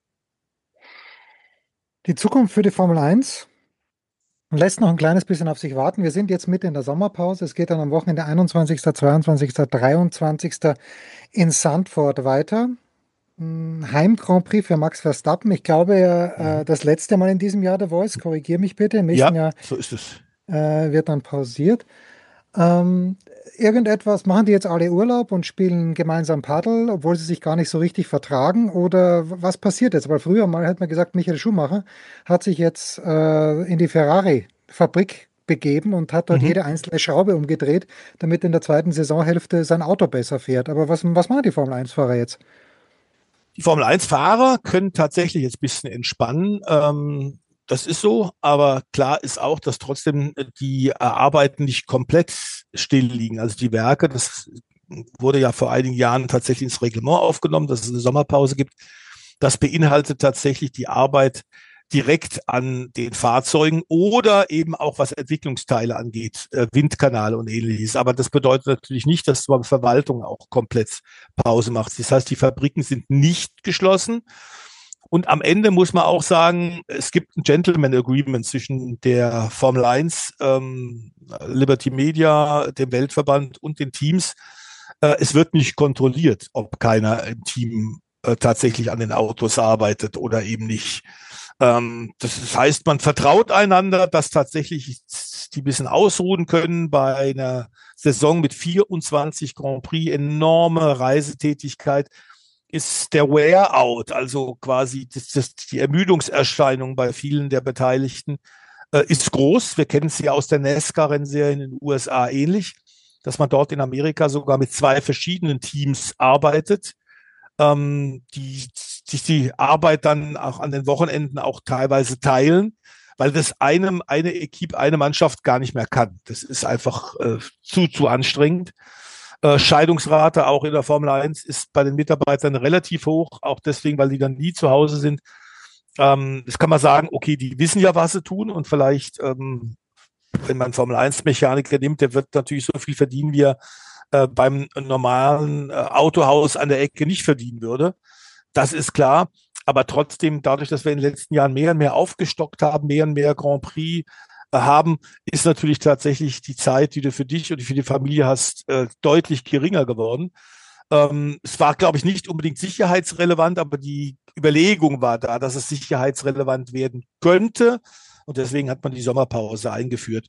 Die Zukunft für die Formel 1 lässt noch ein kleines bisschen auf sich warten. Wir sind jetzt mitten in der Sommerpause. Es geht dann am Wochenende 21., 22., 23. in Zandvoort weiter. Heim-Grand Prix für Max Verstappen. Ich glaube, das letzte Mal in diesem Jahr der Voice, korrigiere mich bitte. Im nächsten Jahr so ist es. Wird dann pausiert. Irgendetwas, machen die jetzt alle Urlaub und spielen gemeinsam Paddel, obwohl sie sich gar nicht so richtig vertragen? Oder was passiert jetzt? Weil früher mal hat man gesagt, Michael Schumacher hat sich jetzt in die Ferrari-Fabrik begeben und hat dort jede einzelne Schraube umgedreht, damit in der zweiten Saisonhälfte sein Auto besser fährt. Aber was machen die Formel-1-Fahrer jetzt? Die Formel-1-Fahrer können tatsächlich jetzt ein bisschen entspannen. Das ist so, aber klar ist auch, dass trotzdem die Arbeiten nicht komplett still liegen. Also die Werke, das wurde ja vor einigen Jahren tatsächlich ins Reglement aufgenommen, dass es eine Sommerpause gibt. Das beinhaltet tatsächlich die Arbeit direkt an den Fahrzeugen oder eben auch was Entwicklungsteile angeht, Windkanäle und ähnliches. Aber das bedeutet natürlich nicht, dass die Verwaltung auch komplett Pause macht. Das heißt, die Fabriken sind nicht geschlossen. Und am Ende muss man auch sagen, es gibt ein Gentleman Agreement zwischen der Formel 1, Liberty Media, dem Weltverband und den Teams. Es wird nicht kontrolliert, ob keiner im Team tatsächlich an den Autos arbeitet oder eben nicht. Das heißt, man vertraut einander, dass tatsächlich die ein bisschen ausruhen können bei einer Saison mit 24 Grand Prix, enorme Reisetätigkeit. Ist der Wear-out, also quasi die Ermüdungserscheinung bei vielen der Beteiligten, ist groß. Wir kennen es ja aus der NASCAR-Rennserie in den USA ähnlich, dass man dort in Amerika sogar mit 2 verschiedenen Teams arbeitet, die sich die Arbeit dann auch an den Wochenenden auch teilweise teilen, weil das eine Equipe, eine Mannschaft gar nicht mehr kann. Das ist einfach zu anstrengend. Scheidungsrate auch in der Formel 1 ist bei den Mitarbeitern relativ hoch, auch deswegen, weil die dann nie zu Hause sind. Das kann man sagen, okay, die wissen ja, was sie tun und vielleicht, wenn man Formel 1 Mechaniker nimmt, der wird natürlich so viel verdienen, wie er beim normalen Autohaus an der Ecke nicht verdienen würde. Das ist klar. Aber trotzdem, dadurch, dass wir in den letzten Jahren mehr und mehr aufgestockt haben, mehr und mehr Grand Prix haben, ist natürlich tatsächlich die Zeit, die du für dich und für die Familie hast, deutlich geringer geworden. Es war, glaube ich, nicht unbedingt sicherheitsrelevant, aber die Überlegung war da, dass es sicherheitsrelevant werden könnte. Und deswegen hat man die Sommerpause eingeführt.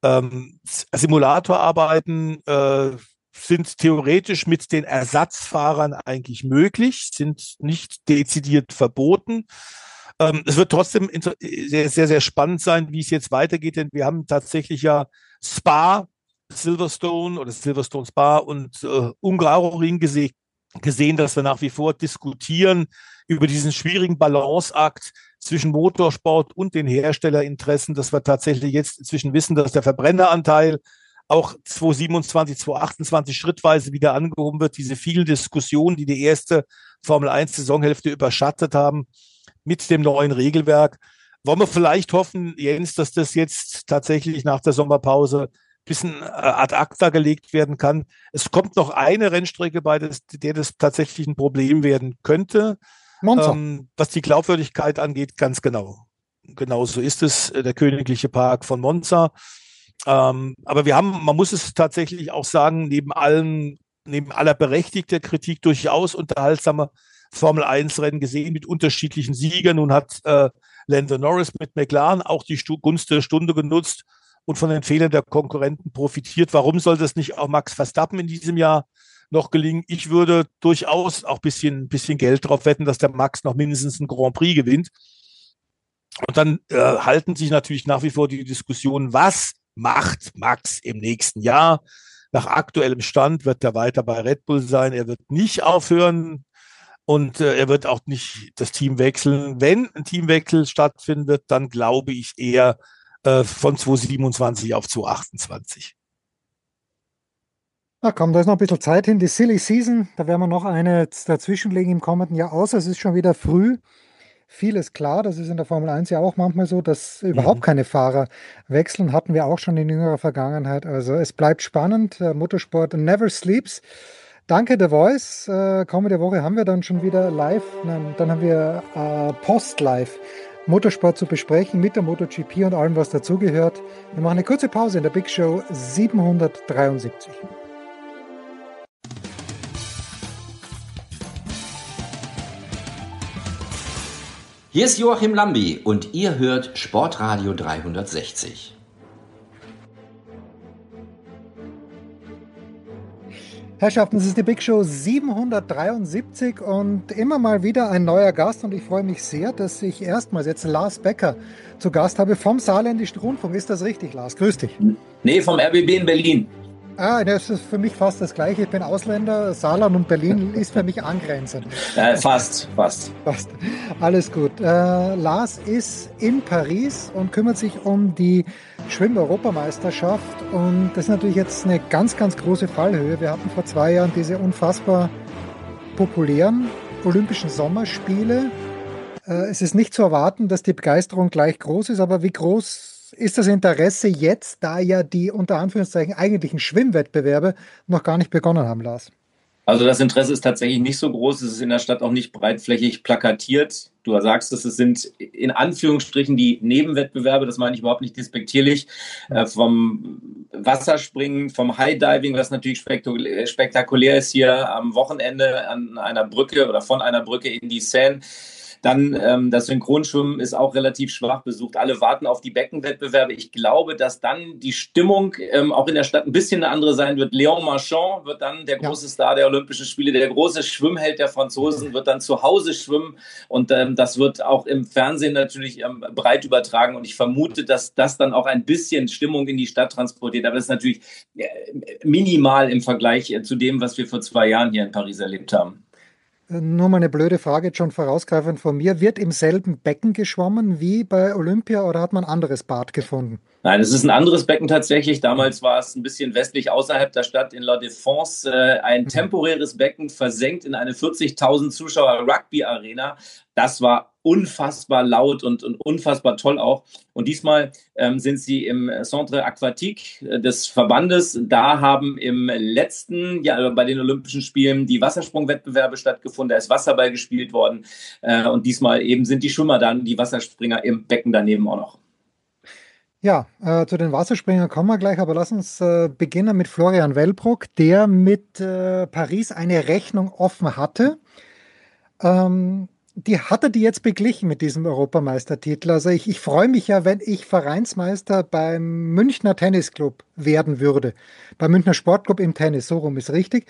Simulatorarbeiten sind theoretisch mit den Ersatzfahrern eigentlich möglich, sind nicht dezidiert verboten. Es wird trotzdem sehr, sehr, sehr spannend sein, wie es jetzt weitergeht, denn wir haben tatsächlich ja Spa, Silverstone oder Silverstone Spa und Hungaroring gesehen, dass wir nach wie vor diskutieren über diesen schwierigen Balanceakt zwischen Motorsport und den Herstellerinteressen, dass wir tatsächlich jetzt inzwischen wissen, dass der Verbrenneranteil auch 2027, 2028 schrittweise wieder angehoben wird. Diese vielen Diskussionen, die die erste Formel-1-Saisonhälfte überschattet haben mit dem neuen Regelwerk. Wollen wir vielleicht hoffen, Jens, dass das jetzt tatsächlich nach der Sommerpause ein bisschen ad acta gelegt werden kann. Es kommt noch eine Rennstrecke bei, der das tatsächlich ein Problem werden könnte. Monza. Was die Glaubwürdigkeit angeht, ganz genau. Genau so ist es, der königliche Park von Monza. Aber man muss es tatsächlich auch sagen, neben aller berechtigter Kritik durchaus unterhaltsame Formel-1-Rennen gesehen mit unterschiedlichen Siegern. Nun hat Lando Norris mit McLaren auch die Gunst der Stunde genutzt und von den Fehlern der Konkurrenten profitiert. Warum soll das nicht auch Max Verstappen in diesem Jahr noch gelingen? Ich würde durchaus auch ein bisschen Geld drauf wetten, dass der Max noch mindestens einen Grand Prix gewinnt. Und dann halten sich natürlich nach wie vor die Diskussionen, was macht Max im nächsten Jahr? Nach aktuellem Stand wird er weiter bei Red Bull sein. Er wird nicht aufhören und er wird auch nicht das Team wechseln. Wenn ein Teamwechsel stattfinden wird, dann glaube ich eher von 2027 auf 2028. Na komm, da ist noch ein bisschen Zeit hin. Die Silly Season, da werden wir noch eine dazwischenlegen im kommenden Jahr, außer es ist schon wieder früh. Vieles klar, das ist in der Formel 1 ja auch manchmal so, dass überhaupt keine Fahrer wechseln, hatten wir auch schon in jüngerer Vergangenheit. Also es bleibt spannend, Motorsport never sleeps. Danke, The Voice. Kommende Woche haben wir dann schon wieder live, dann haben wir Post-Live Motorsport zu besprechen mit der MotoGP und allem, was dazugehört. Wir machen eine kurze Pause in der Big Show 773. Hier ist Joachim Lambi und ihr hört Sportradio 360. Herrschaften, es ist die Big Show 773 und immer mal wieder ein neuer Gast und ich freue mich sehr, dass ich erstmals jetzt Lars Becker zu Gast habe vom Saarländischen Rundfunk. Ist das richtig, Lars? Grüß dich. Nee, vom RBB in Berlin. Das ist für mich fast das Gleiche. Ich bin Ausländer. Saarland und Berlin ist für mich angrenzend. Fast. Alles gut. Lars ist in Paris und kümmert sich um die Schwimm-Europameisterschaft. Und das ist natürlich jetzt eine ganz, ganz große Fallhöhe. Wir hatten vor 2 Jahren diese unfassbar populären Olympischen Sommerspiele. Es ist nicht zu erwarten, dass die Begeisterung gleich groß ist, aber wie groß ist das Interesse jetzt, da ja die unter Anführungszeichen eigentlichen Schwimmwettbewerbe noch gar nicht begonnen haben, Lars? Also das Interesse ist tatsächlich nicht so groß. Es ist in der Stadt auch nicht breitflächig plakatiert. Du sagst es sind in Anführungsstrichen die Nebenwettbewerbe, das meine ich überhaupt nicht despektierlich, vom Wasserspringen, vom High-Diving, was natürlich spektakulär ist hier am Wochenende an einer Brücke oder von einer Brücke in die Seine. Dann das Synchronschwimmen ist auch relativ schwach besucht. Alle warten auf die Beckenwettbewerbe. Ich glaube, dass dann die Stimmung auch in der Stadt ein bisschen eine andere sein wird. Léon Marchand wird dann der große Star der Olympischen Spiele, der große Schwimmheld der Franzosen, wird dann zu Hause schwimmen und das wird auch im Fernsehen natürlich breit übertragen und ich vermute, dass das dann auch ein bisschen Stimmung in die Stadt transportiert. Aber das ist natürlich minimal im Vergleich zu dem, was wir vor 2 Jahren hier in Paris erlebt haben. Nur mal eine blöde Frage, jetzt schon vorausgreifend von mir. Wird im selben Becken geschwommen wie bei Olympia oder hat man ein anderes Bad gefunden? Nein, es ist ein anderes Becken tatsächlich. Damals war es ein bisschen westlich außerhalb der Stadt in La Défense ein temporäres Becken versenkt in eine 40.000 Zuschauer Rugby-Arena. Das war unfassbar laut und unfassbar toll auch. Und diesmal sind sie im Centre Aquatique des Verbandes. Da haben im letzten Jahr bei den Olympischen Spielen die Wassersprungwettbewerbe stattgefunden. Da ist Wasserball gespielt worden. Und diesmal eben sind die Schwimmer dann, die Wasserspringer im Becken daneben auch noch. Ja, zu den Wasserspringern kommen wir gleich, aber lass uns beginnen mit Florian Wellbrock, der mit Paris eine Rechnung offen hatte. Hat er die jetzt beglichen mit diesem Europameistertitel? Also ich freue mich ja, wenn ich Vereinsmeister beim Münchner Tennisclub werden würde. Beim Münchner Sportclub im Tennis, so rum ist richtig.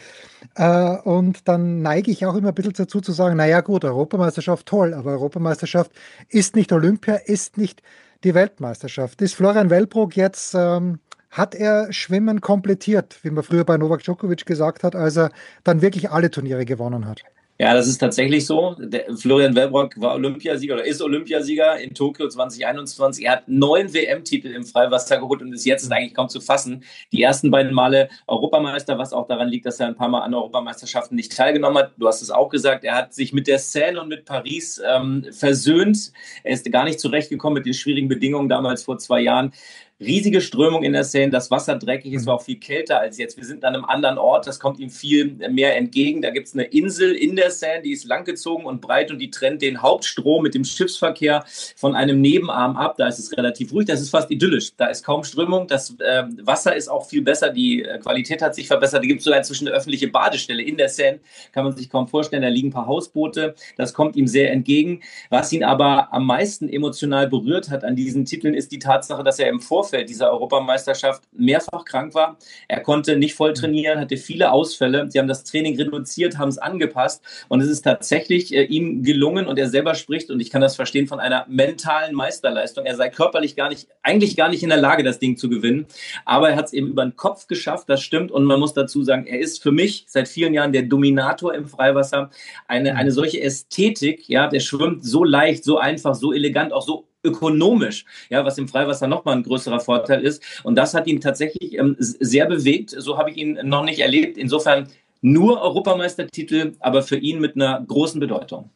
Und dann neige ich auch immer ein bisschen dazu zu sagen, naja gut, Europameisterschaft toll, aber Europameisterschaft ist nicht Olympia, ist nicht die Weltmeisterschaft. Ist Florian Wellbrock jetzt, hat er Schwimmen komplettiert, wie man früher bei Novak Djokovic gesagt hat, als er dann wirklich alle Turniere gewonnen hat? Ja, das ist tatsächlich so. Florian Wellbrock war Olympiasieger oder ist Olympiasieger in Tokio 2021. Er hat 9 WM-Titel im Freiwasser geholt und ist jetzt eigentlich kaum zu fassen. Die ersten beiden Male Europameister, was auch daran liegt, dass er ein paar Mal an Europameisterschaften nicht teilgenommen hat. Du hast es auch gesagt, er hat sich mit der Seine und mit Paris versöhnt. Er ist gar nicht zurechtgekommen mit den schwierigen Bedingungen damals vor 2 Jahren. Riesige Strömung in der Seine, das Wasser dreckig, es war auch viel kälter als jetzt. Wir sind an einem anderen Ort, das kommt ihm viel mehr entgegen. Da gibt es eine Insel in der Seine, die ist langgezogen und breit und die trennt den Hauptstrom mit dem Schiffsverkehr von einem Nebenarm ab. Da ist es relativ ruhig, das ist fast idyllisch. Da ist kaum Strömung, das Wasser ist auch viel besser, die Qualität hat sich verbessert. Da gibt es sogar inzwischen eine öffentliche Badestelle in der Seine, kann man sich kaum vorstellen. Da liegen ein paar Hausboote, das kommt ihm sehr entgegen. Was ihn aber am meisten emotional berührt hat an diesen Titeln, ist die Tatsache, dass er im Vorfeld dieser Europameisterschaft mehrfach krank war. Er konnte nicht voll trainieren, hatte viele Ausfälle. Sie haben das Training reduziert, haben es angepasst und es ist tatsächlich ihm gelungen und er selber spricht, und ich kann das verstehen, von einer mentalen Meisterleistung. Er sei körperlich eigentlich gar nicht in der Lage, das Ding zu gewinnen, aber er hat es eben über den Kopf geschafft, das stimmt, und man muss dazu sagen, er ist für mich seit vielen Jahren der Dominator im Freiwasser. Eine solche Ästhetik, ja, der schwimmt so leicht, so einfach, so elegant, auch so ökonomisch, ja, was im Freiwasser nochmal ein größerer Vorteil ist. Und das hat ihn tatsächlich sehr bewegt. So habe ich ihn noch nicht erlebt. Insofern nur Europameistertitel, aber für ihn mit einer großen Bedeutung.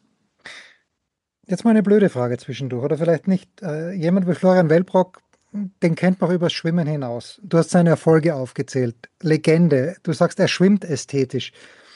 Jetzt mal eine blöde Frage zwischendurch, oder vielleicht nicht. Jemand wie Florian Wellbrock, den kennt man auch übers Schwimmen hinaus. Du hast seine Erfolge aufgezählt. Legende. Du sagst, er schwimmt ästhetisch.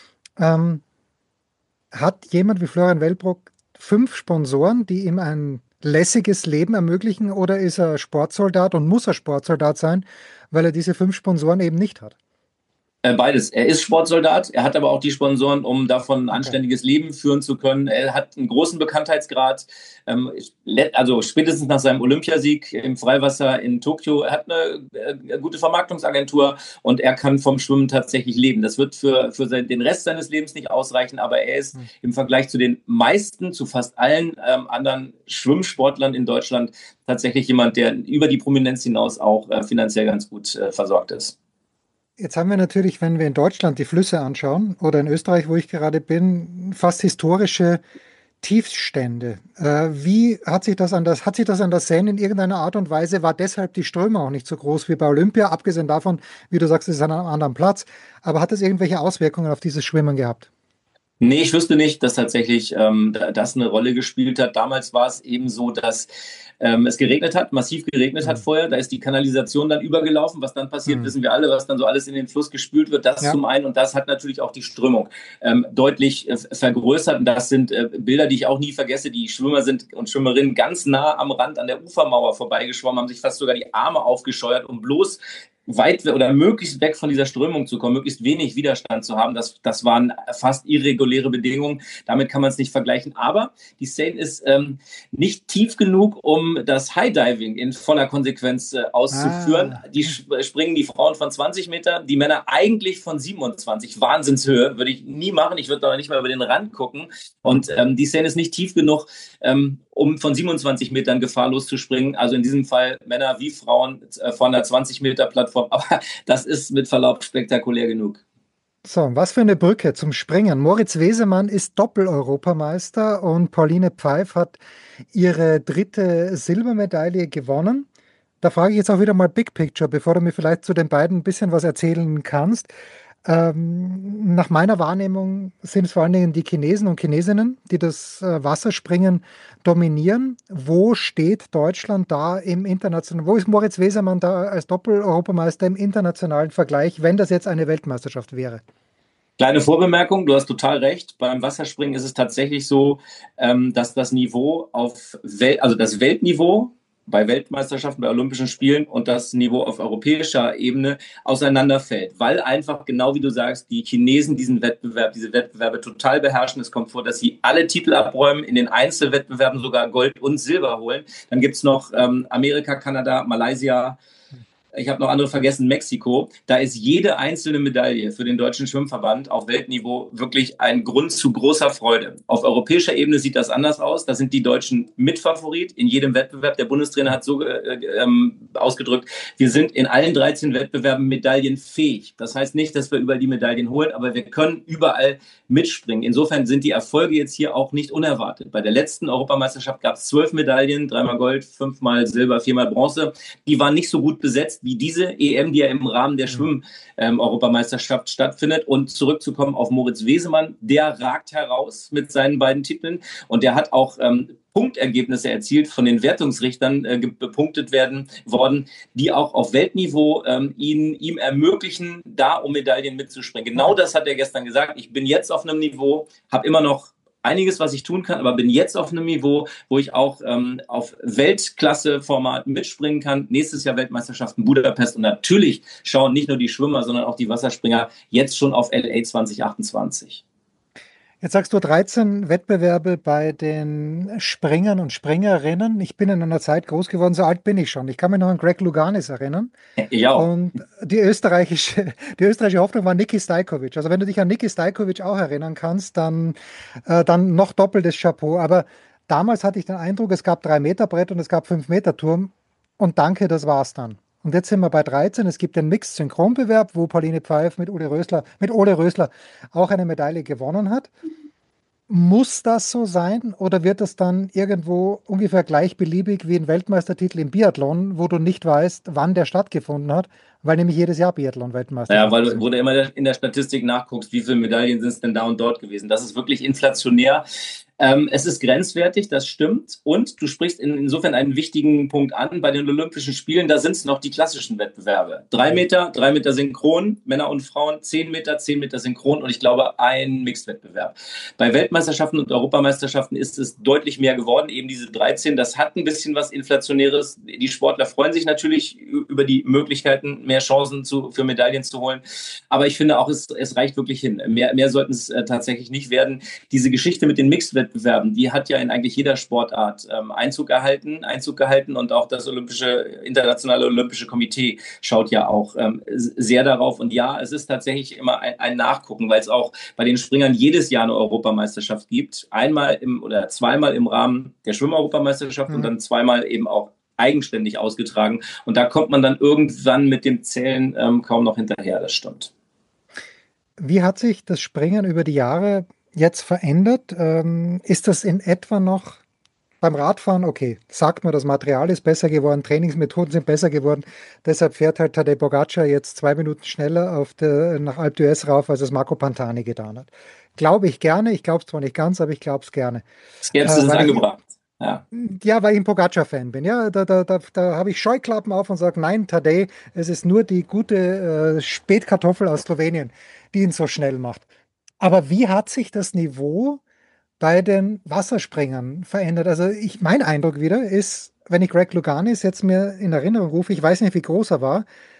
Hat jemand wie Florian Wellbrock 5 Sponsoren, die ihm ein lässiges Leben ermöglichen, oder ist er Sportsoldat und muss er Sportsoldat sein, weil er diese 5 Sponsoren eben nicht hat? Beides. Er ist Sportsoldat, er hat aber auch die Sponsoren, um davon ein anständiges Leben führen zu können. Er hat einen großen Bekanntheitsgrad. Also spätestens nach seinem Olympiasieg im Freiwasser in Tokio, er hat eine gute Vermarktungsagentur und er kann vom Schwimmen tatsächlich leben. Das wird für den Rest seines Lebens nicht ausreichen, aber er ist im Vergleich zu den meisten, zu fast allen anderen Schwimmsportlern in Deutschland tatsächlich jemand, der über die Prominenz hinaus auch finanziell ganz gut versorgt ist. Jetzt haben wir natürlich, wenn wir in Deutschland die Flüsse anschauen oder in Österreich, wo ich gerade bin, fast historische Tiefstände. Wie hat sich das an der Seine in irgendeiner Art und Weise, war deshalb die Strömung auch nicht so groß wie bei Olympia, abgesehen davon, wie du sagst, es ist an einem anderen Platz, aber hat es irgendwelche Auswirkungen auf dieses Schwimmen gehabt? Nee, ich wüsste nicht, dass tatsächlich das eine Rolle gespielt hat. Damals war es eben so, dass es geregnet hat, massiv geregnet hat vorher. Da ist die Kanalisation dann übergelaufen. Was dann passiert, wissen wir alle, was dann so alles in den Fluss gespült wird. Das zum einen. Und das hat natürlich auch die Strömung deutlich vergrößert. Und das sind Bilder, die ich auch nie vergesse. Die Schwimmer und Schwimmerinnen ganz nah am Rand an der Ufermauer vorbeigeschwommen, haben sich fast sogar die Arme aufgescheuert, um bloß weit oder möglichst weg von dieser Strömung zu kommen, möglichst wenig Widerstand zu haben. Das waren fast irreguläre Bedingungen. Damit kann man es nicht vergleichen. Aber die Seine ist nicht tief genug, um das High-Diving in voller Konsequenz auszuführen. Die springen die Frauen von 20 Meter, die Männer eigentlich von 27. Wahnsinnshöhe, würde ich nie machen. Ich würde doch nicht mal über den Rand gucken. Und die Seine ist nicht tief genug, um von 27 Metern gefahrlos zu springen. Also in diesem Fall Männer wie Frauen von der 20-Meter-Plattform. Aber das ist mit Verlaub spektakulär genug. So, was für eine Brücke zum Springen. Moritz Wesemann ist Doppel-Europameister und Pauline Pfeif hat ihre 3. Silbermedaille gewonnen. Da frage ich jetzt auch wieder mal Big Picture, bevor du mir vielleicht zu den beiden ein bisschen was erzählen kannst. Nach meiner Wahrnehmung sind es vor allen Dingen die Chinesen und Chinesinnen, die das Wasserspringen dominieren. Wo steht Deutschland da im internationalen, wo ist Moritz Wesemann da als Doppel-Europameister im internationalen Vergleich, wenn das jetzt eine Weltmeisterschaft wäre? Kleine Vorbemerkung, du hast total recht. Beim Wasserspringen ist es tatsächlich so, dass das Niveau also das Weltniveau bei Weltmeisterschaften, bei Olympischen Spielen und das Niveau auf europäischer Ebene auseinanderfällt, weil einfach, genau wie du sagst, die Chinesen diese Wettbewerbe total beherrschen. Es kommt vor, dass sie alle Titel abräumen, in den Einzelwettbewerben sogar Gold und Silber holen. Dann gibt's noch Amerika, Kanada, Malaysia, ich habe noch andere vergessen, Mexiko. Da ist jede einzelne Medaille für den Deutschen Schwimmverband auf Weltniveau wirklich ein Grund zu großer Freude. Auf europäischer Ebene sieht das anders aus. Da sind die Deutschen Mitfavorit in jedem Wettbewerb. Der Bundestrainer hat so ausgedrückt, wir sind in allen 13 Wettbewerben medaillenfähig. Das heißt nicht, dass wir überall die Medaillen holen, aber wir können überall mitspringen. Insofern sind die Erfolge jetzt hier auch nicht unerwartet. Bei der letzten Europameisterschaft gab es 12 Medaillen, 3-mal Gold, 5-mal Silber, 4-mal Bronze. Die waren nicht so gut besetzt wie diese EM, die ja im Rahmen der Schwimm-Europameisterschaft stattfindet. Und zurückzukommen auf Moritz Wesemann, der ragt heraus mit seinen beiden Titeln und der hat auch Punktergebnisse erzielt, von den Wertungsrichtern bepunktet worden, die auch auf Weltniveau ihm ermöglichen, da um Medaillen mitzuspringen. Genau das hat er gestern gesagt. Ich bin jetzt auf einem Niveau, habe immer noch einiges, was ich tun kann, aber bin jetzt auf einem Niveau, wo ich auch auf Weltklasse-Format mitspringen kann. Nächstes Jahr Weltmeisterschaften Budapest und natürlich schauen nicht nur die Schwimmer, sondern auch die Wasserspringer jetzt schon auf LA 2028. Jetzt sagst du 13 Wettbewerbe bei den Springern und Springerinnen. Ich bin in einer Zeit groß geworden, so alt bin ich schon. Ich kann mich noch an Greg Louganis erinnern. Ja. Und die österreichische Hoffnung war Niki Stajkovic. Also wenn du dich an Niki Stajkovic auch erinnern kannst, dann noch doppeltes Chapeau. Aber damals hatte ich den Eindruck, es gab 3-Meter-Brett und es gab 5-Meter-Turm. Und danke, das war's dann. Und jetzt sind wir bei 13. Es gibt den Mixed-Synchronbewerb, wo Pauline Pfeif mit Ole Rösler auch eine Medaille gewonnen hat. Muss das so sein oder wird das dann irgendwo ungefähr gleich beliebig wie ein Weltmeistertitel im Biathlon, wo du nicht weißt, wann der stattgefunden hat, weil nämlich jedes Jahr Biathlon-Weltmeister ist? Ja, weil du immer in der Statistik nachguckst, wie viele Medaillen sind es denn da und dort gewesen. Das ist wirklich inflationär. Es ist grenzwertig, das stimmt. Und du sprichst insofern einen wichtigen Punkt an. Bei den Olympischen Spielen, da sind es noch die klassischen Wettbewerbe. 3 Meter synchron, Männer und Frauen, 10 Meter synchron und ich glaube ein Mixed-Wettbewerb. Bei Weltmeisterschaften und Europameisterschaften ist es deutlich mehr geworden, eben diese 13. Das hat ein bisschen was Inflationäres. Die Sportler freuen sich natürlich über die Möglichkeiten, mehr Chancen für Medaillen zu holen. Aber ich finde auch, es reicht wirklich hin. Mehr sollten es tatsächlich nicht werden. Diese Geschichte mit den Mixed-Wettbewerben, die hat ja in eigentlich jeder Sportart Einzug gehalten und auch das Internationale Olympische Komitee schaut ja auch sehr darauf. Und ja, es ist tatsächlich immer ein Nachgucken, weil es auch bei den Springern jedes Jahr eine Europameisterschaft gibt. Zweimal im Rahmen der Schwimm-Europameisterschaft und dann 2-mal eben auch eigenständig ausgetragen. Und da kommt man dann irgendwann mit dem Zählen kaum noch hinterher, das stimmt. Wie hat sich das Springen über die Jahre jetzt verändert? Ist das in etwa noch beim Radfahren? Okay, sagt man, das Material ist besser geworden, Trainingsmethoden sind besser geworden, deshalb fährt halt Tadej Pogacar jetzt 2 Minuten schneller nach Alpe d'Huez rauf, als es Marco Pantani getan hat. Glaube ich gerne, ich glaube es zwar nicht ganz, aber ich glaube es gerne. Jetzt ist es angebracht. Ja, weil ich ein Pogacar-Fan bin. Ja, da habe ich Scheuklappen auf und sage, nein, Tadej, es ist nur die gute Spätkartoffel aus Slowenien, die ihn so schnell macht. Aber wie hat sich das Niveau bei den Wasserspringern verändert? Also mein Eindruck wieder ist, wenn ich Greg Louganis jetzt mir in Erinnerung rufe, ich weiß nicht, wie groß er war,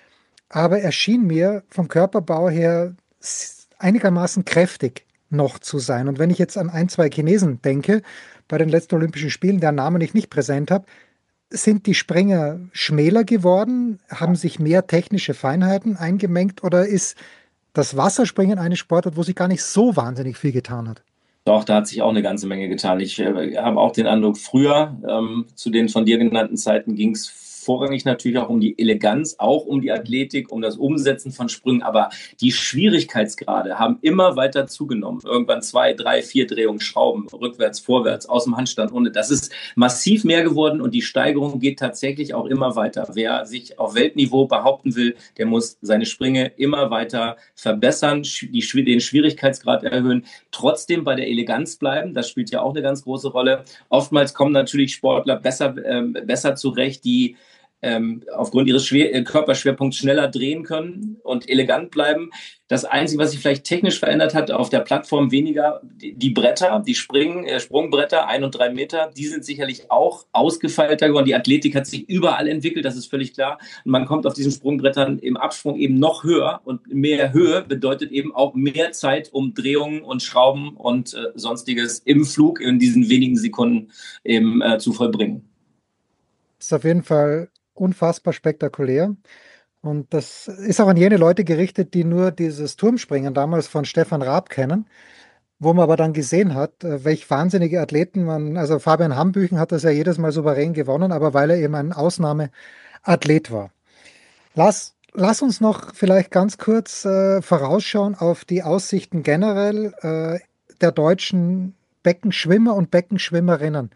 aber er schien mir vom Körperbau her einigermaßen kräftig noch zu sein. Und wenn ich jetzt an ein, zwei Chinesen denke, bei den letzten Olympischen Spielen, deren Namen ich nicht präsent habe, sind die Springer schmäler geworden, haben sich mehr technische Feinheiten eingemengt oder ist das Wasserspringen eine Sportart, wo sich gar nicht so wahnsinnig viel getan hat? Doch, da hat sich auch eine ganze Menge getan. Ich habe auch den Eindruck, früher zu den von dir genannten Zeiten ging es vorrangig natürlich auch um die Eleganz, auch um die Athletik, um das Umsetzen von Sprüngen. Aber die Schwierigkeitsgrade haben immer weiter zugenommen. Irgendwann 2, 3, 4 Drehungen, Schrauben, rückwärts, vorwärts, aus dem Handstand, ohne. Das ist massiv mehr geworden und die Steigerung geht tatsächlich auch immer weiter. Wer sich auf Weltniveau behaupten will, der muss seine Sprünge immer weiter verbessern, den Schwierigkeitsgrad erhöhen, trotzdem bei der Eleganz bleiben. Das spielt ja auch eine ganz große Rolle. Oftmals kommen natürlich Sportler besser zurecht, die aufgrund ihres Körperschwerpunkts schneller drehen können und elegant bleiben. Das Einzige, was sich vielleicht technisch verändert hat, auf der Plattform weniger, die Bretter, die Sprungbretter, 1 und 3 Meter, die sind sicherlich auch ausgefeilter geworden. Die Athletik hat sich überall entwickelt, das ist völlig klar. Und man kommt auf diesen Sprungbrettern im Absprung eben noch höher und mehr Höhe bedeutet eben auch mehr Zeit, um Drehungen und Schrauben und Sonstiges im Flug in diesen wenigen Sekunden eben zu vollbringen. Das ist auf jeden Fall unfassbar spektakulär. Und das ist auch an jene Leute gerichtet, die nur dieses Turmspringen damals von Stefan Raab kennen, wo man aber dann gesehen hat, welch wahnsinnige Athleten man, also Fabian Hambüchen hat das ja jedes Mal souverän gewonnen, aber weil er eben ein Ausnahmeathlet war. Lass uns noch vielleicht ganz kurz vorausschauen auf die Aussichten generell der deutschen Beckenschwimmer und Beckenschwimmerinnen.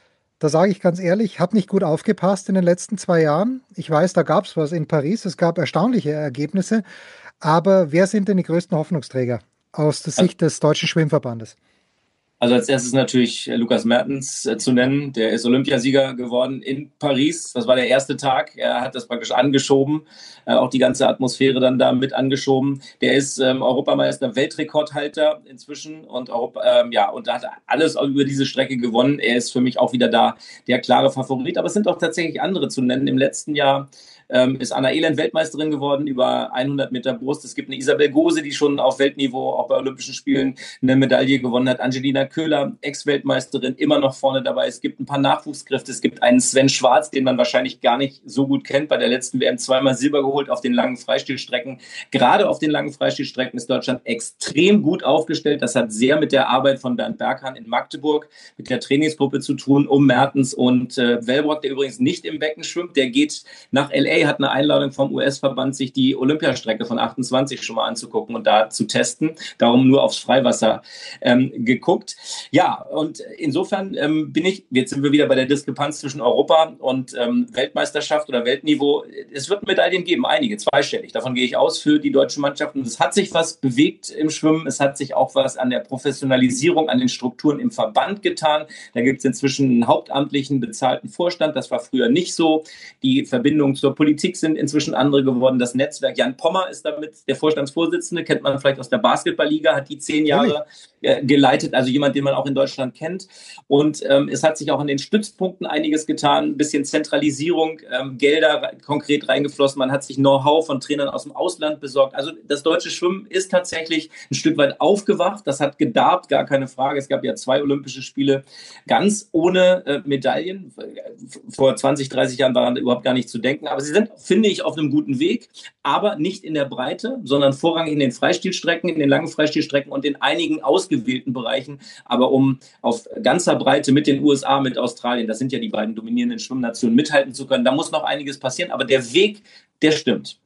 Da sage ich ganz ehrlich, habe nicht gut aufgepasst in den letzten 2 Jahren. Ich weiß, da gab es was in Paris, es gab erstaunliche Ergebnisse. Aber wer sind denn die größten Hoffnungsträger aus der Sicht des Deutschen Schwimmverbandes? Also als erstes natürlich Lukas Mertens zu nennen. Der ist Olympiasieger geworden in Paris. Das war der erste Tag. Er hat das praktisch angeschoben, auch die ganze Atmosphäre dann da mit angeschoben. Der ist Europameister, Weltrekordhalter inzwischen und und hat alles über diese Strecke gewonnen. Er ist für mich auch wieder da der klare Favorit. Aber es sind auch tatsächlich andere zu nennen. Im letzten Jahr ist Anna Elend Weltmeisterin geworden über 100 Meter Brust. Es gibt eine Isabel Gose, die schon auf Weltniveau auch bei Olympischen Spielen eine Medaille gewonnen hat. Angelina Köhler, Ex-Weltmeisterin, immer noch vorne dabei. Es gibt ein paar Nachwuchskräfte. Es gibt einen Sven Schwarz, den man wahrscheinlich gar nicht so gut kennt. Bei der letzten WM 2-mal Silber geholt auf den langen Freistilstrecken. Gerade auf den langen Freistilstrecken ist Deutschland extrem gut aufgestellt. Das hat sehr mit der Arbeit von Bernd Berghahn in Magdeburg, mit der Trainingsgruppe zu tun, um Mertens und Wellbrock, der übrigens nicht im Becken schwimmt. Der geht nach LA, hat eine Einladung vom US-Verband, sich die Olympiastrecke von 28 schon mal anzugucken und da zu testen. Darum nur aufs Freiwasser geguckt. Ja, und insofern jetzt sind wir wieder bei der Diskrepanz zwischen Europa und Weltmeisterschaft oder Weltniveau. Es wird Medaillen geben, einige, zweistellig. Davon gehe ich aus für die deutsche Mannschaft. Und es hat sich was bewegt im Schwimmen. Es hat sich auch was an der Professionalisierung, an den Strukturen im Verband getan. Da gibt es inzwischen einen hauptamtlichen, bezahlten Vorstand. Das war früher nicht so. Die Verbindungen zur Politik sind inzwischen andere geworden. Das Netzwerk, Jan Pommer ist damit der Vorstandsvorsitzende, kennt man vielleicht aus der Basketballliga, hat die 10 Jahre geleitet, also jemand, den man auch in Deutschland kennt. Und es hat sich auch an den Stützpunkten einiges getan, ein bisschen Zentralisierung, Gelder konkret reingeflossen. Man hat sich Know-how von Trainern aus dem Ausland besorgt. Also das deutsche Schwimmen ist tatsächlich ein Stück weit aufgewacht. Das hat gedarbt, gar keine Frage. Es gab ja 2 Olympische Spiele ganz ohne Medaillen. Vor 20, 30 Jahren waren überhaupt gar nicht zu denken. Aber sie sind, finde ich, auf einem guten Weg, aber nicht in der Breite, sondern vorrangig in den Freistilstrecken, in den langen Freistilstrecken und in einigen ausgewählten Bereichen. Aber um auf ganzer Breite mit den USA, mit Australien, das sind ja die beiden dominierenden Schwimmnationen, mithalten zu können, da muss noch einiges passieren. Aber der Weg, der stimmt.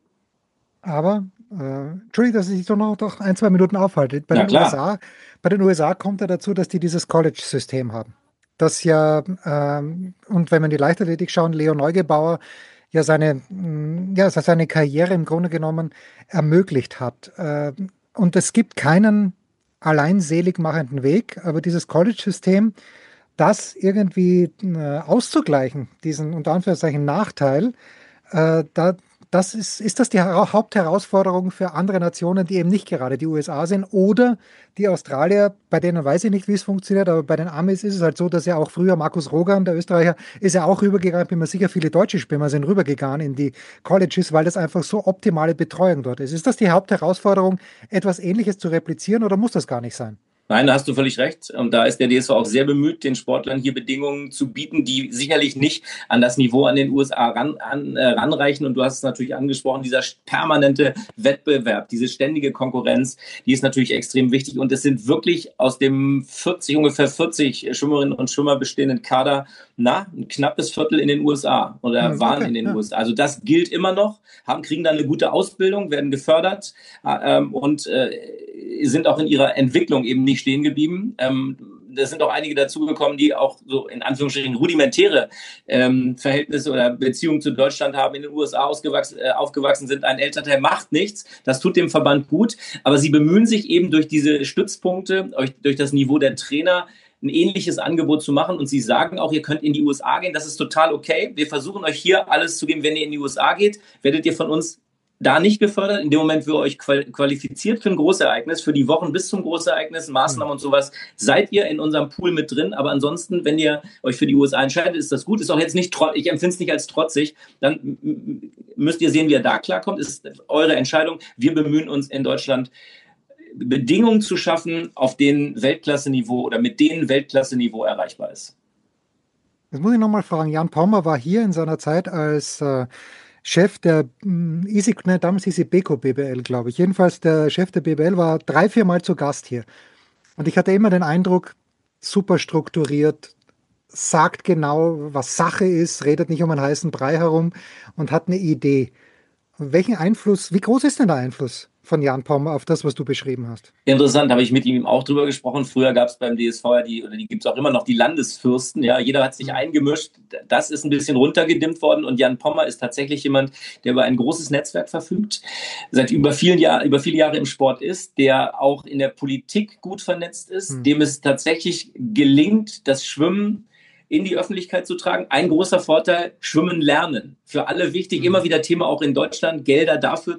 Aber, Entschuldigung, dass ich so noch 1, 2 Minuten aufhalte. Bei den USA kommt ja dazu, dass die dieses College-System haben. Das ja, und wenn man die Leichtathletik schauen, Leo Neugebauer ja seine Karriere im Grunde genommen ermöglicht hat. Und es gibt keinen alleinselig machenden Weg, aber dieses College-System, das irgendwie auszugleichen, diesen unter Anführungszeichen Nachteil, da ist das die Hauptherausforderung für andere Nationen, die eben nicht gerade die USA sind oder die Australier, bei denen weiß ich nicht, wie es funktioniert, aber bei den Amis ist es halt so, dass ja auch früher Markus Rogan, der Österreicher, ist ja auch rübergegangen, bin mir sicher, viele deutsche Schwimmer sind rübergegangen in die Colleges, weil das einfach so optimale Betreuung dort ist. Ist das die Hauptherausforderung, etwas Ähnliches zu replizieren oder muss das gar nicht sein? Nein, da hast du völlig recht. Und da ist der DSV auch sehr bemüht, den Sportlern hier Bedingungen zu bieten, die sicherlich nicht an das Niveau an den USA ranreichen. Und du hast es natürlich angesprochen, dieser permanente Wettbewerb, diese ständige Konkurrenz, die ist natürlich extrem wichtig. Und es sind wirklich aus dem ungefähr 40 Schwimmerinnen und Schwimmer bestehenden Kader, ein knappes Viertel in den USA oder waren in den USA. Also das gilt immer noch, kriegen dann eine gute Ausbildung, werden gefördert und sind auch in ihrer Entwicklung eben nicht stehen geblieben. Da sind auch einige dazugekommen, die auch so in Anführungsstrichen rudimentäre Verhältnisse oder Beziehungen zu Deutschland haben, in den USA aufgewachsen sind. Ein Elternteil macht nichts, das tut dem Verband gut, aber sie bemühen sich eben durch diese Stützpunkte, durch das Niveau der Trainer, ein ähnliches Angebot zu machen und sie sagen auch, ihr könnt in die USA gehen, das ist total okay. Wir versuchen euch hier alles zu geben. Wenn ihr in die USA geht, werdet ihr von uns da nicht gefördert. In dem Moment, wo ihr euch qualifiziert für ein Großereignis, für die Wochen bis zum Großereignis, Maßnahmen und sowas, seid ihr in unserem Pool mit drin. Aber ansonsten, wenn ihr euch für die USA entscheidet, ist das gut. Ist auch jetzt nicht, ich empfinde es nicht als trotzig. Dann müsst ihr sehen, wie ihr da klarkommt. Ist eure Entscheidung. Wir bemühen uns in Deutschland, Bedingungen zu schaffen, auf denen Weltklasse-Niveau oder mit denen Weltklasse-Niveau erreichbar ist. Jetzt muss ich nochmal fragen, Jan Pommer war hier in seiner Zeit als Chef der damals hieß sie Beko BBL, glaube ich. Jedenfalls der Chef der BBL war 3-4 Mal zu Gast hier. Und ich hatte immer den Eindruck, super strukturiert, sagt genau, was Sache ist, redet nicht um einen heißen Brei herum und hat eine Idee. Welchen Einfluss, wie groß ist denn der Einfluss von Jan Pommer auf das, was du beschrieben hast? Interessant, habe ich mit ihm auch drüber gesprochen. Früher gab es beim DSV die gibt es auch immer noch, die Landesfürsten. Ja, jeder hat sich eingemischt. Das ist ein bisschen runtergedimmt worden und Jan Pommer ist tatsächlich jemand, der über ein großes Netzwerk verfügt, seit über viele Jahre im Sport ist, der auch in der Politik gut vernetzt ist, dem es tatsächlich gelingt, das Schwimmen in die Öffentlichkeit zu tragen. Ein großer Vorteil, Schwimmen lernen. Für alle wichtig, immer wieder Thema auch in Deutschland, Gelder dafür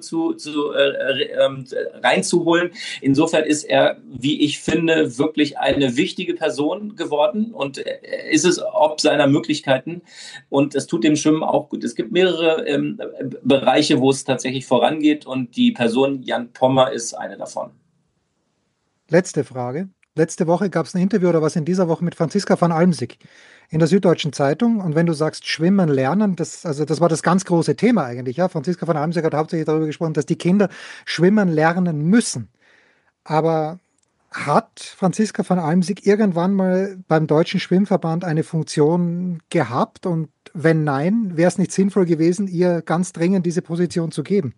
reinzuholen. Insofern ist er, wie ich finde, wirklich eine wichtige Person geworden und ist es ob seiner Möglichkeiten. Und es tut dem Schwimmen auch gut. Es gibt mehrere Bereiche, wo es tatsächlich vorangeht und die Person Jan Pommer ist eine davon. Letzte Frage. Letzte Woche gab es ein Interview oder was in dieser Woche mit Franziska van Almsick in der Süddeutschen Zeitung. Und wenn du sagst, Schwimmen lernen, das war das ganz große Thema eigentlich. Ja? Franziska van Almsick hat hauptsächlich darüber gesprochen, dass die Kinder schwimmen lernen müssen. Aber hat Franziska van Almsick irgendwann mal beim Deutschen Schwimmverband eine Funktion gehabt? Und wenn nein, wäre es nicht sinnvoll gewesen, ihr ganz dringend diese Position zu geben?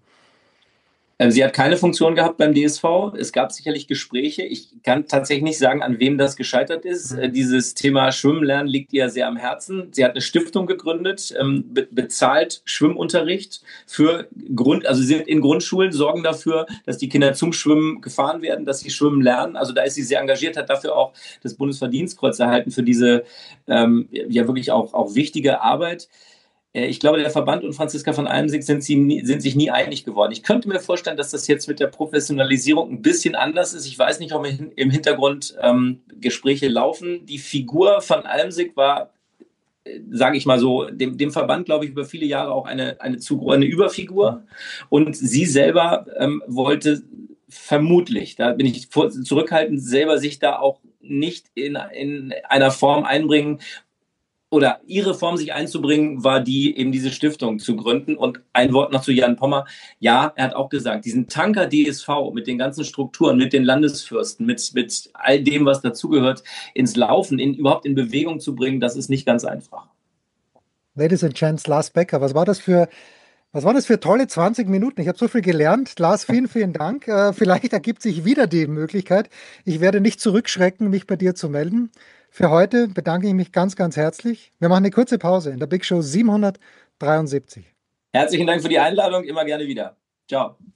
Sie hat keine Funktion gehabt beim DSV. Es gab sicherlich Gespräche. Ich kann tatsächlich nicht sagen, an wem das gescheitert ist. Dieses Thema Schwimmen lernen liegt ihr sehr am Herzen. Sie hat eine Stiftung gegründet, bezahlt Schwimmunterricht also sie sind in Grundschulen, sorgen dafür, dass die Kinder zum Schwimmen gefahren werden, dass sie schwimmen lernen. Also da ist sie sehr engagiert, hat dafür auch das Bundesverdienstkreuz erhalten für diese ja wirklich auch wichtige Arbeit. Ich glaube, der Verband und Franziska van Almsick sind sich nie einig geworden. Ich könnte mir vorstellen, dass das jetzt mit der Professionalisierung ein bisschen anders ist. Ich weiß nicht, ob im Hintergrund Gespräche laufen. Die Figur van Almsick war, sage ich mal so, dem Verband, glaube ich, über viele Jahre auch eine Überfigur. Und sie selber wollte vermutlich, da bin ich zurückhaltend, selber sich da auch nicht in einer Form einbringen, oder ihre Form, sich einzubringen, war die, eben diese Stiftung zu gründen. Und ein Wort noch zu Jan Pommer. Ja, er hat auch gesagt, diesen Tanker DSV mit den ganzen Strukturen, mit den Landesfürsten, mit all dem, was dazugehört, ins Laufen, überhaupt in Bewegung zu bringen, das ist nicht ganz einfach. Ladies and Gents, Lars Becker, was war das für tolle 20 Minuten? Ich habe so viel gelernt. Lars, vielen, vielen Dank. Vielleicht ergibt sich wieder die Möglichkeit. Ich werde nicht zurückschrecken, mich bei dir zu melden. Für heute bedanke ich mich ganz, ganz herzlich. Wir machen eine kurze Pause in der Big Show 773. Herzlichen Dank für die Einladung. Immer gerne wieder. Ciao.